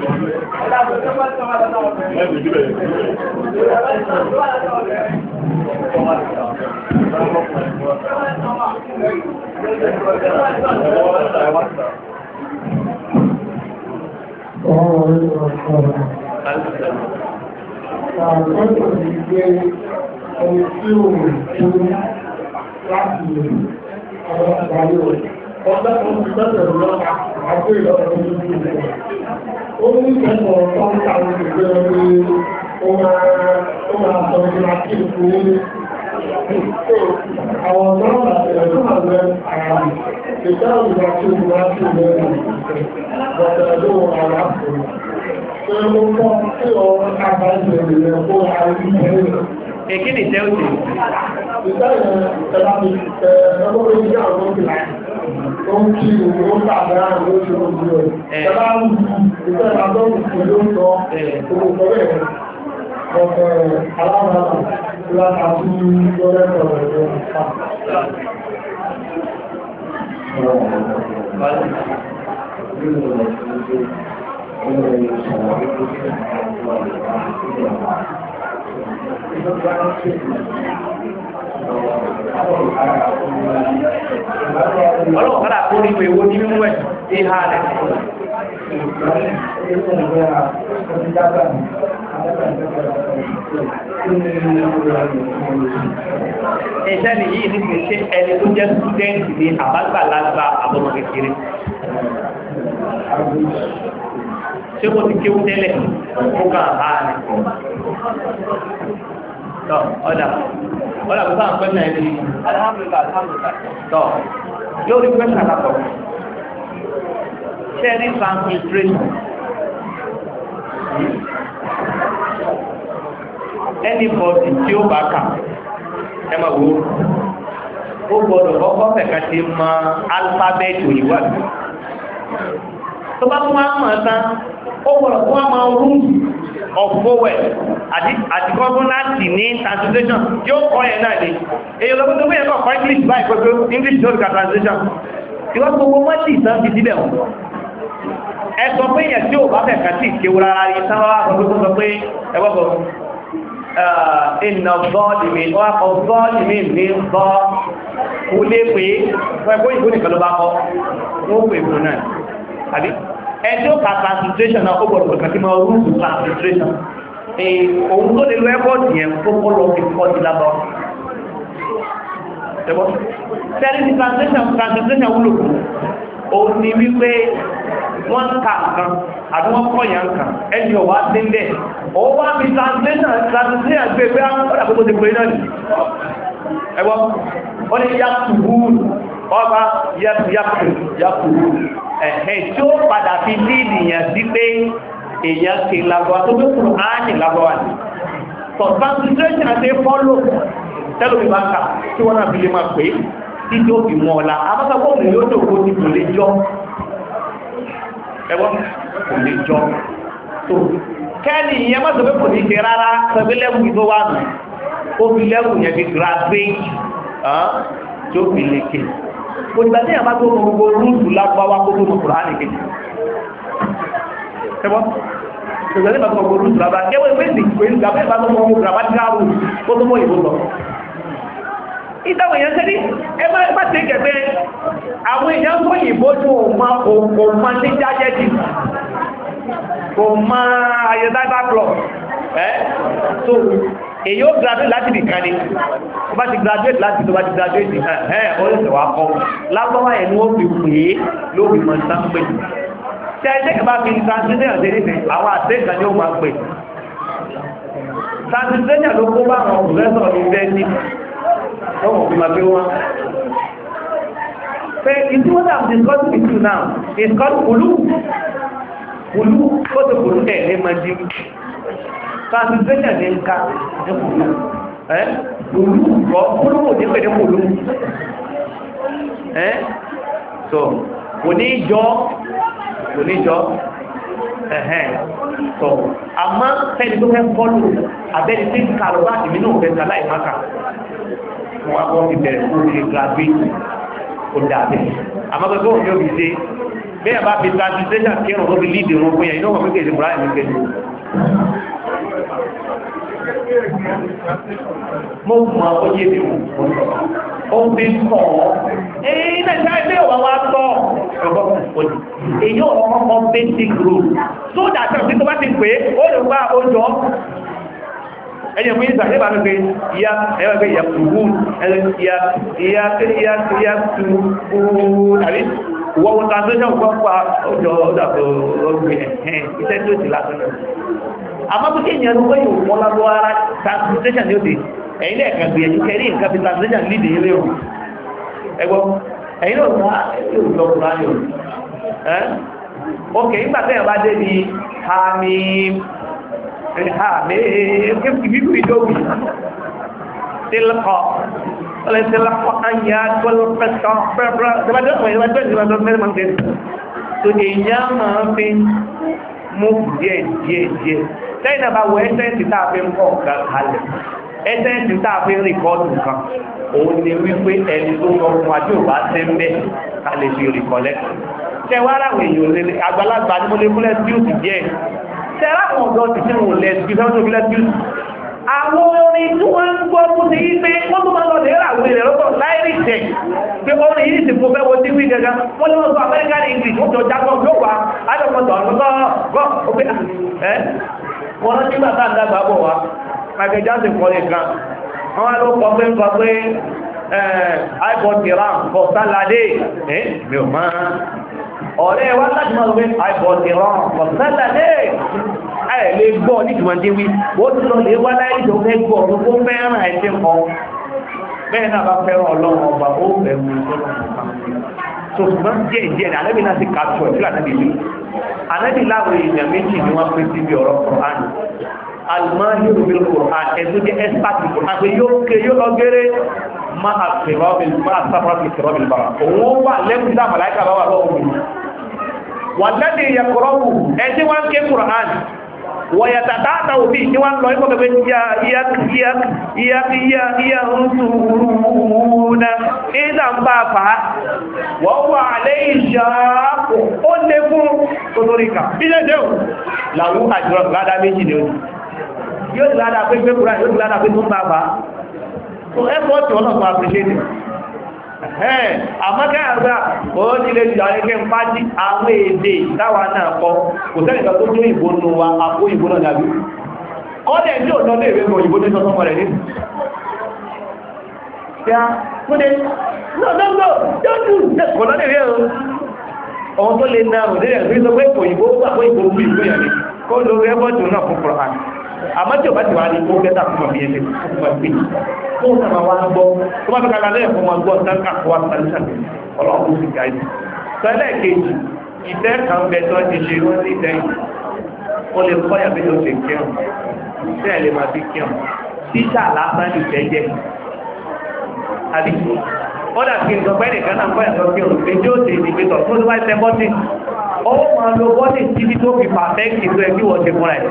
Àpẹẹrẹ ìgbé ẹni tí ó rìn tó láti ọ̀rọ̀ ìgbàlẹ̀ ọjọ́ tó ti tẹ́tẹ̀ lọ́pàá àti ìlọ́pàá tó ti tẹ́tẹ̀. Ó ní ìkẹ́kọ̀ọ́ tó ń ta oṣù pé ọdún ó máa sọ ìgbà kí n fún ní àwọn ọ̀dọ́ àtẹ̀lẹ̀ tó máa lẹ́ ara ìjá ìgbà tí ó máa tí ó lẹ́nu bọ̀tẹ̀ ló ara fún ṣe ó kọ́ tí ọ àbájẹ̀ ìrìnlẹ̀ kó ara ìgbẹ̀rẹ̀. Èkíni tẹ́ ó sì. Ìjá ìrìn ẹ̀lá mi ẹgbẹ́ ìjá àwọn òkèlà ó ń kí ìwò ó tàbí àwọn oṣù ojú rẹ̀. Ẹ̀lá ń ìjá ìrìnàjò ìlú ń sọ òkú rẹ̀ ọ̀pẹ̀ aláwọ̀ látàkì lọ́rẹ́kọ̀ọ́ rẹ̀ pa. Ọlọ́pàá kádà kó ní ìwé ní mímú ẹ̀ ìhà rẹ̀. Iṣẹ́ ni yìí ní ṣe ẹni tó jẹ́ ṣúdẹ́ntì ní àbágbàlagbà àbọ̀mọ̀ kékeré. Ṣé kò ti kéwú tẹ́lẹ̀ fún kàn án rẹ̀? Tọ́ ọ̀dà ọ̀dà tó sáà pẹ́sẹ̀ ẹni alhamdulillah alhamdulillah tọ́ lórí pẹ́sẹ̀ àlápọ̀ sharing translation anybody tí ó bá kà ẹ máa wò ó gbọ́dọ̀ kọ́kọ́ fẹ̀ka ti mọ alphabet òyìnbó tó bá tún wá mọ̀ tán ó gbọ́dọ̀ tún wá mọ rules of vowel àti consonant ní translation tí ó kọ́ yẹn náà ní èyí lọ́pọ̀ tó fẹ́ ẹ̀kọ́ English báyìí pẹ̀lú English no local translation ìwọ́n gbogbo wọ́n sì sàn fi síbẹ̀ wọn ẹ sọ pé èyàn tí ó bá fẹ́ kà sí ìkéwò rárá ní sáwọ́ àkọ́kọ́ sọ pé ẹgbọ́gbọ́ ìnà zọ́ọ̀lìmí ọkọ̀ zọ́ọ̀lìmí ní zọ́ kú lé pé ẹgbó ìbò nìkan ló bá kọ́ wọ́n pè fún náà àbí ẹjọ́ ka translation náà ó gbọ́dọ̀ kàtí mọ́ rúùsù translation òun tó lè lọ ẹ́bọ̀dì yẹn tó kọ́ lọ fi kọ́ sí lábọ́ tẹ́lẹ̀ translation translation wúlò fún òun ni wípé wọ́n ká nǹkan àbí wọ́n kọ́ yàn nǹkan ẹni ọ̀wá sílẹ̀ ó wá fi translation translation gbé pé àwọn ọ̀dà gbogbo ti pè náà nì ẹgbọ́ ó ní yàtùbù ọba yàtùbù ẹ̀hẹ́ tí ó padà fi líìdì yàn sí pé èèyàn ti lágbàwà tó gbé áàní lágbàwà ní so translation àti fọ́lò tẹ́lómi bá kà tí wọ́n náà fi lè máa pè tí tí ó fi mọ́ ọ̀la abákàpọ̀ òun yóò tó kó ti kò lè jọ ẹgbọ́n kò lè jọ tó kẹ́ni ìyẹn má sọ pé kò ní ṣe rárá sọ pé lẹ́wù tó wà nù ó fi lẹ́wù yẹn fi graduate tí ó fi lè ké kò nígbà tí ìyàmá tó mọ gbogbo rúùsù lágbàwá kó tó mọ Kùránì ké ẹgbọ́n kò nígbà tí ìyàmá tó mọ gbogbo rúùsù lágbàwá kẹwọ́ ìwé ìsìn pé nígbà tí ìyàmá tó mọ gbogbo grammatical rules kó tó mọ ìbò sọ ìtàwọn èèyàn tẹ́lí ẹgbẹ́ ẹgbẹ́ tí kẹfẹ́ àwọn èèyàn tó yìnbó tó kò mọ́ ní jájẹ́ jì kò mọ́ ayẹ́dágbà club ẹ́ so èyí ó graduate láti nìkan ni ó bá ti graduate láti tó bá ti graduate nìkan ẹ́ oríṣẹ́ wà kọ́ lágbọ́wà ẹ̀ ní ó fi pè é lórí mọ̀ sáńpẹ̀ tí ẹjẹ́ kẹfà fi translation ṣe nífẹ̀ẹ́ àwọn àtẹ́kà ni ó máa pè translation ló kó bá àwọn professor university ọmọ òfin máa fi wọ́n pé ìdí wọ́n náà discussing with you now is called kùlú kùlú ó ti kùlú ẹ̀ ní ma jí translation ní nǹka ní kùlú ẹ́ kùlú kọ́ kùlú kò ní pè ní kùlú ẹ́ so kò ní jọ kò ní jọ ẹ̀hẹ́n so àmọ́ fẹ́ni tó fẹ́ fọ́lù abẹ́ni tí ń kàrọ̀ bá ìmínú fẹ́ sàláì máka wọ́n kọ́ ti bẹ̀rẹ̀ fún ilé graduate ó dàbẹ̀ àmọ́ pé bóun ní òbí ṣe bí ẹ̀ bá fi transition kírun ó fi lídì irun fún yẹn inú ọmọ méjèèjì múra ẹ̀mí kejì mo mọ oyè mi ó fi kọ́ ẹ̀yìn nàìjíríà ilé ọ̀wá wa tọ́ ọ̀gbọ́n èyí ọ̀rọ̀ basic rule so that tí tó bá ti pè é ó lè gba oúnjọ ẹ̀yẹ̀ fún ìsà nígbà ní pé ìyá ẹ̀wẹ̀ pé ìyá tùbú ìyá ìyá ìyá ìyá tùbú tàbí wọ́n translation gbọ́ pa oúnjọ ọdọ̀ ọgbẹ̀ ẹ̀hẹ́n iṣẹ́ tí ó ti lásán àmọ́ bí kéèyàn ló wáyé òun lábọ́ ara translation ní ó ti ẹ̀yìn lẹ́ẹ̀kan gbìyànjú kẹrí nǹkan fi translation lídìí ilé o ẹgbọ́ ẹ̀yìn náà wá yóò lọ kúrò ayò ẹ́ ok nígbà tẹ́yàn bá dé ní àmì àmì ìbíkú ìdóbi tílkọ̀ ọlẹ́ tílkọ̀ ayá tọ́lọ́pẹ́sọ̀ pẹ́pẹ́ ìbádọ́pẹ́ ìbádọ́pẹ́ ìbádọ́pẹ́ tó èèyàn máa fi mú díẹ̀ díẹ̀ díẹ̀ tẹ́yìn náà bá wọ ẹ́sẹ́ǹsì tá a fi ń kọ́ kalẹ̀ ẹ́sẹ́ǹsì tá a fi ń rìkọ́dù kan òun ni wípé ẹni tó sọ fún wa tí ò bá tẹ́ ń bẹ́ ká lè fi rìkọ́lẹ́ tẹ́ wá láwọn èèyàn lè àgbàlagbà ní mo lè fún lẹ́síùsì díẹ̀ tẹ́ láwọn ọ̀dọ́ ti tí wọn lẹ́síùsì fẹ́ tó fi lẹ́síùsì àwọn orin tí wọ́n ń gbọ́ fún ti yí pé wọ́n tó máa lọ lè rà wọlé lọ́tọ̀ láìrí tẹ̀ pé orin yìí ti fò fẹ́ wo tí wí gẹ́gẹ́ wọ́n lè wọ́n sọ American English wọ́n jọ jágbọ́ yóò wá adọ́kọ̀tọ̀ ọ̀gbọ́n wọ́n rántí bàtà àdágbà bọ̀ wá Michael Jackson kọ́ lè kan wọ́n ló kọ́ pé ń kọ́ pé ibot iran for sálàdé ẹ́ mi ò máa ọ̀rẹ́ wá láti máa wé ibot iran for sálàdé ẹ̀ lè gbọ́ ní ìjùmọ̀dé wí ó ti lọ lè wá láì tó fẹ́ gbọ́ ọ̀rọ̀ tó fẹ́ràn ẹ̀ṣẹ́ kan bẹ́ẹ̀ náà bá fẹ́ràn ọlọ́run ọba ó bẹ̀rù so ṣùgbọ́n díẹ̀ díẹ̀ ní alẹ́bí náà ti kàtọ̀ ẹ̀ sílẹ̀ àtẹ́bí ìlú alẹ́bí láwọn èèyàn méjì ni wọ́n pín sí ibi ọ̀rọ̀ Kùránì almahiru bil Kùránì ẹ̀sùn jẹ́ ẹ́sìpàtì Kùránì pé yóò ké yóò lọ gẹ́rẹ́ máa sáfàbí kìrọ́bìl bára òun wà lẹ́kùn sí àmàláìkà bá wà lọ́wọ́ wà lẹ́dí yaqra'u ẹ̀sìn wọ́n ké Kùránì wọ̀yàtàtàtà òbí tí wọ́n lọ ikọ̀ pẹ̀pẹ̀ ìyá ìyá ìyá ìyá ìyá ìyá ń sùúrùnà ìdá ń bá fà á wọ́n wà alẹ́ ìṣàkó ó lé fún kòtòríkà ilé dẹ̀ láwú àjọ ládá méjì ni ó yóò ládá pé pé kúrò yóò ládá pé tó ń bá fà á tó ẹ́fọ́ tí wọ́n náà fà appreciate ẹ̀ àmọ́kẹ́ àgbà ó ti lè jọ ayẹ́kẹ́ ń pàájí àwọn èdè táwà náà kọ kò sẹ́nìkan tó tó ìbò nù wa àpò ìbò náà dàbí kọ́dẹ̀ tí ò lọ́dẹ̀ ìwé mọ̀ ìbò ní sọ́sọ́mọ̀ rẹ̀ nínú ohun tó lè náà rẹ̀ rẹ̀ rí sọ pé òyìnbó àpò ìbò fún ìbò yà ní kó lórí ẹgbọ́tù náà fún Kùránì àmọ́ tí ò bá ti wà ní kó gẹ́ta fún ọmọ ìyẹn tó ń sàmà wá gbọ́ tó bá fi kàkà lẹ́yìn fún ọmọ gbọ́ sáńkà kó wá sàlẹ́sà ọlọ́run sì gáìdì sọ́lẹ̀ kejì ìfẹ́ kan bẹ tó ti ṣe wọ́n ní ìtẹ́yìn ó lè kọ́ yàgbé tó ṣe kírun tí ẹ̀ lè máa fi kírun títà lásán ìfẹ́ jẹ́ àbí ó dà kí n sọ pé nìkan náà kọ́ yàtọ̀ kírun pé tí ó ṣe ìdìbìtọ̀ tó wáyé tẹ bọ́tì ó máa lo bọ́tì títí tó fi pàfẹ́kì tó ẹ kí wọ́n ti fúnra ẹ̀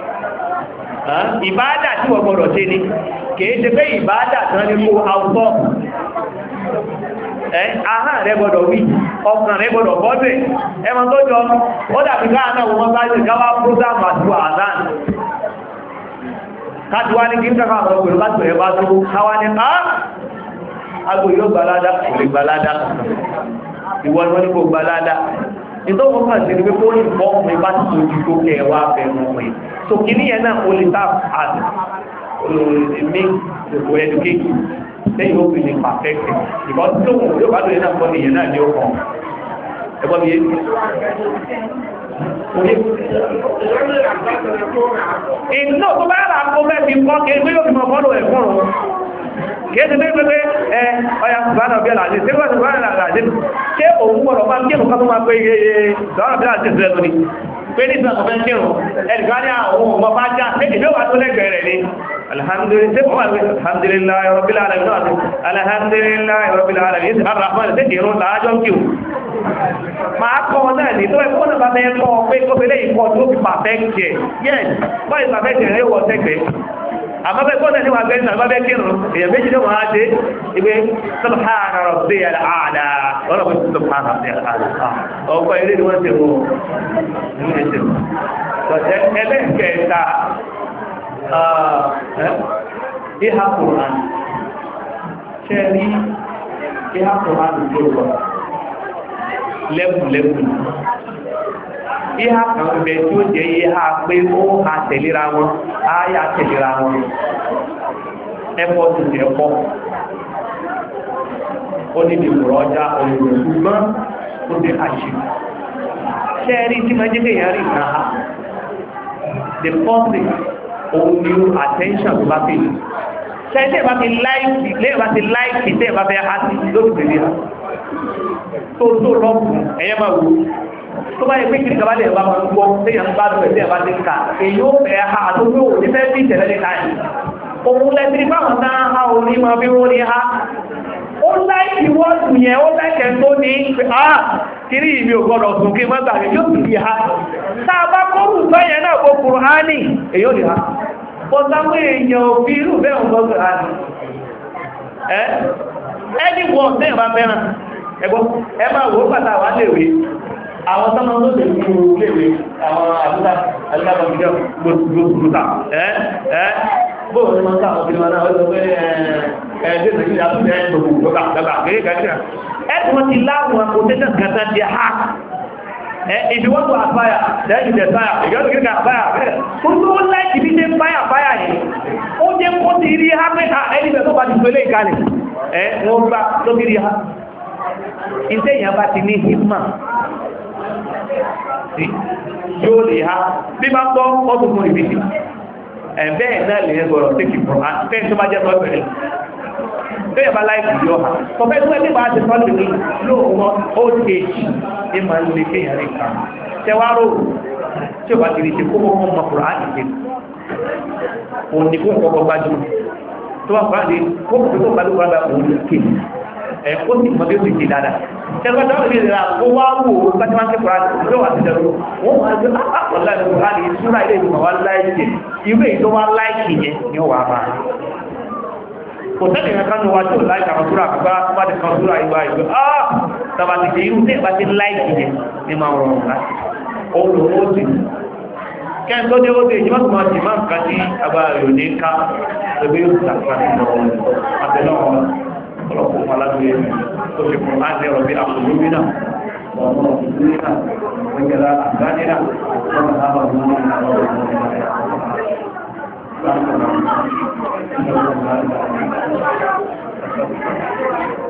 ìbáádà tí wọ́n gbọ́dọ̀ ṣe ni kìí ṣe pé ìbáádà tán ní kó àwùtọ́ ẹ́ ahá rẹ̀ gbọ́dọ̀ wí ọkàn rẹ̀ gbọ́dọ̀ bọ́dẹ̀ ẹmọ tó jọ ó dàbí káà náà wọ́n bá ṣe káwà prógámù àti àdán káàkiri wá ní kí n kàkà àwọn ọgbẹ̀rẹ̀ láti rẹ̀ bá tó káwà ní á agbò yóò gbalada kò lè gbalada ìwọ̀n wọ́n ní kò gbalada ìtọ́wọ́ kan sí ní pé kó ní fọ́ọ̀mù bá ti tó ju tó kẹwàá fẹ́ràn ọmọ yìí so kìíní yẹn náà o lè tap as make the educate lẹ́yìn ó fi ní perfect because tó mú yóò bá lóye náà fọ́ ní ìyẹn náà ní ó kàn ẹgbọ́n mi yé iná tó bá rà kó mẹ́ fi kọ́ kí ẹgbẹ́ yóò fi mọ̀ fọ́lọ̀ ẹ̀kọ́ rọ̀ kí ẹsẹ̀ pé pé ẹ ọya ṣùgbọ́n ọ̀bí àlàjẹ́ tí wọ́n ṣùgbọ́n àlàjẹ́ ṣé òun gbọ́dọ̀ máa kí ẹ̀kọ́ tó máa pé iye ṣùgbọ́n ọ̀bí àlàjẹ́ sílẹ̀ lónìí pé ní ìsìnkú fẹ́ kírùn ẹnìkan ní àwọn ọmọ bá já méjì wà tó lẹ́gbẹ̀ẹ́ rẹ̀ ní alhamdulillah rabbil alamin alhamdulillah rabbil alamin arrahman tẹ́ ìrún láàájọ́ kí o máa kọ́ náà ní tó ẹkọ́ náà bá mẹ́kọ́ pé kó fẹ́lẹ́ ìkọ́ tó fi pàfẹ́kì ẹ̀ yes bọ́ ìpàfẹ́kì rẹ̀ wọ́ tẹ́gbẹ̀ẹ́ àmọ́bẹ̀ kọ́nà ní wà gbẹ́ ìsànbá bẹ́ kírùn èyàn méjì ní wọ́n á dé ìgbé subhana rabbiyal a'la wọ́n lọ́pọ̀ subhana rabbiyal a'la ọkọ̀ ilé ni wọ́n ti rú ẹlẹ́kẹta ìhà Qur'an ṣẹ́rí ìhà Qur'an lórúkọ lẹ́kùnlẹ́kùn ìhà kan bẹ tí ó jẹ́ ìhà pé ó ha tẹ̀lera wọn áyà tẹ̀lera wọn ẹ̀kọ́ tó jẹ́ ẹ̀kọ́ ó ní ìdìbò ọjà òyìnbó ṣùgbọ́n ó jẹ́ àṣì ṣẹ́rí tí máa jẹ́ èèyàn rí náà the first thing òun ni attention tó bá fi ṣẹ́rí tẹ́ bá ti láìkì lẹ́yìn bá ti láìkì tẹ́ bá fẹ́ á sí lórí ìrìn tó tó lọ́pù ẹ̀yẹ́ máa wù tó bá yẹ pé kìí kàbálẹ̀ ẹ̀bá máa ń gbọ́ tẹ́yàn bá bẹ̀rẹ̀ tẹ́yàn bá ti ká èyí ó bẹ̀ẹ́ ha àtúgbò ní fẹ́ bí ìtẹ̀lẹ́ ní káyì òun lẹ́tìrí fáwọn náà ha ò ní máa bí wọ́n ní ha ó láìkì wọ́ọ̀dù yẹn ó láìkẹ̀ tó ní pé ah kiri ìmì ò gbọ́dọ̀ sùn kí mọ́gbà rẹ̀ yóò sì ha tá a bá kọ́rù sọ́yẹn náà kó Kùránì èyí ò ní ha ó sáwọ́ èèyàn òbí irú bẹ́ẹ̀ ń gbọ́ Kùránì ẹni wọ́n tẹ́yàn bá fẹ́ràn ẹgbọ́n ẹ máa wò pàtà wà léwé àwọn sọ́nà tó lè fún léwé àwọn àdúgbà alábàbíjọ́ gbogbogbò ẹ́ ẹ́ bóò ní wọ́n sáwọn obìnrin wọn náà wọ́n pé ẹ̀ẹ́dẹ́ nàìjíríà tó lẹ́ gbogbogbò gbogbogbò kéèkéé ẹ̀ẹ́dẹ́ wọ́n ti láwọn akọ̀tẹ́tẹ̀ gàtà di ha if you want to aspire then you desire if you want to get aspire kò tó láìkì bí jẹ́ fire fire yìí ó jẹ́ kó ti rí ha pé ẹni bẹ̀ tó bá ti fẹ́lẹ̀ ìkàlẹ̀ ẹ̀ wọ́n gbá tó bí rí ha ìṣẹ́ ìyàn bá ti ní himma yóò lè ha bí bá gbọ́ ọdún fún ìbìtì ẹ̀bẹ́ náà lè gbọ́rọ̀ sí kìí fún àtẹ́ tó bá jẹ́ tọ́ ìbẹ̀rẹ̀ tó yẹ bá láìpù yọ ha tọ́fẹ́ tó ẹgbẹ́ bá ti tọ́ lè ní lóòwọ́ old age ní ma lè kéèyàn rí kan tẹwàrò tí ó bá ti rí ṣe kókó fún ọmọkùnrin àti òun ni kó kọ́kọ́ gbájú tó bá fà ní kókó tó gbájú rárá òun ní kéèyàn ẹ̀kọ́ sí ìmọ̀dé ó sì jì dáadáa ṣẹlẹ̀ tó rí rẹ̀ ó wá wò ó bá ti máa ń kẹ́kọ̀ọ́ àti ìjọ àti ìjọ wọ́n máa jẹ́ àpọ̀lá ìlú àti ìṣúra ilé ìgbìmọ̀ wá láìkì ìwé ìtọ́ wá láìkì yẹn ni ó wà máa kò tẹ́lẹ̀ ìrìn kan ní wájú láìkì àwọn súra àkùbá bá ti kan súra ìgbà ìgbà ah tàbà ti ṣe irú tẹ́ bá ti láìkì yẹn ní máa rọrùn láti olù ó sì kẹ́ń tó dé ó dé ìjọba tó máa jì máa ń ká sí agbára rẹ̀ ní ká ẹgbẹ́ yóò tàbí àtẹ̀lọ́wọ́ ọlọ́pọ̀ fún alágbé tó fi fún ájẹ́ ọ̀bí àkùnlúmínà ọmọ òṣìṣẹ́ náà wọ́n yẹ́ra àgbánínà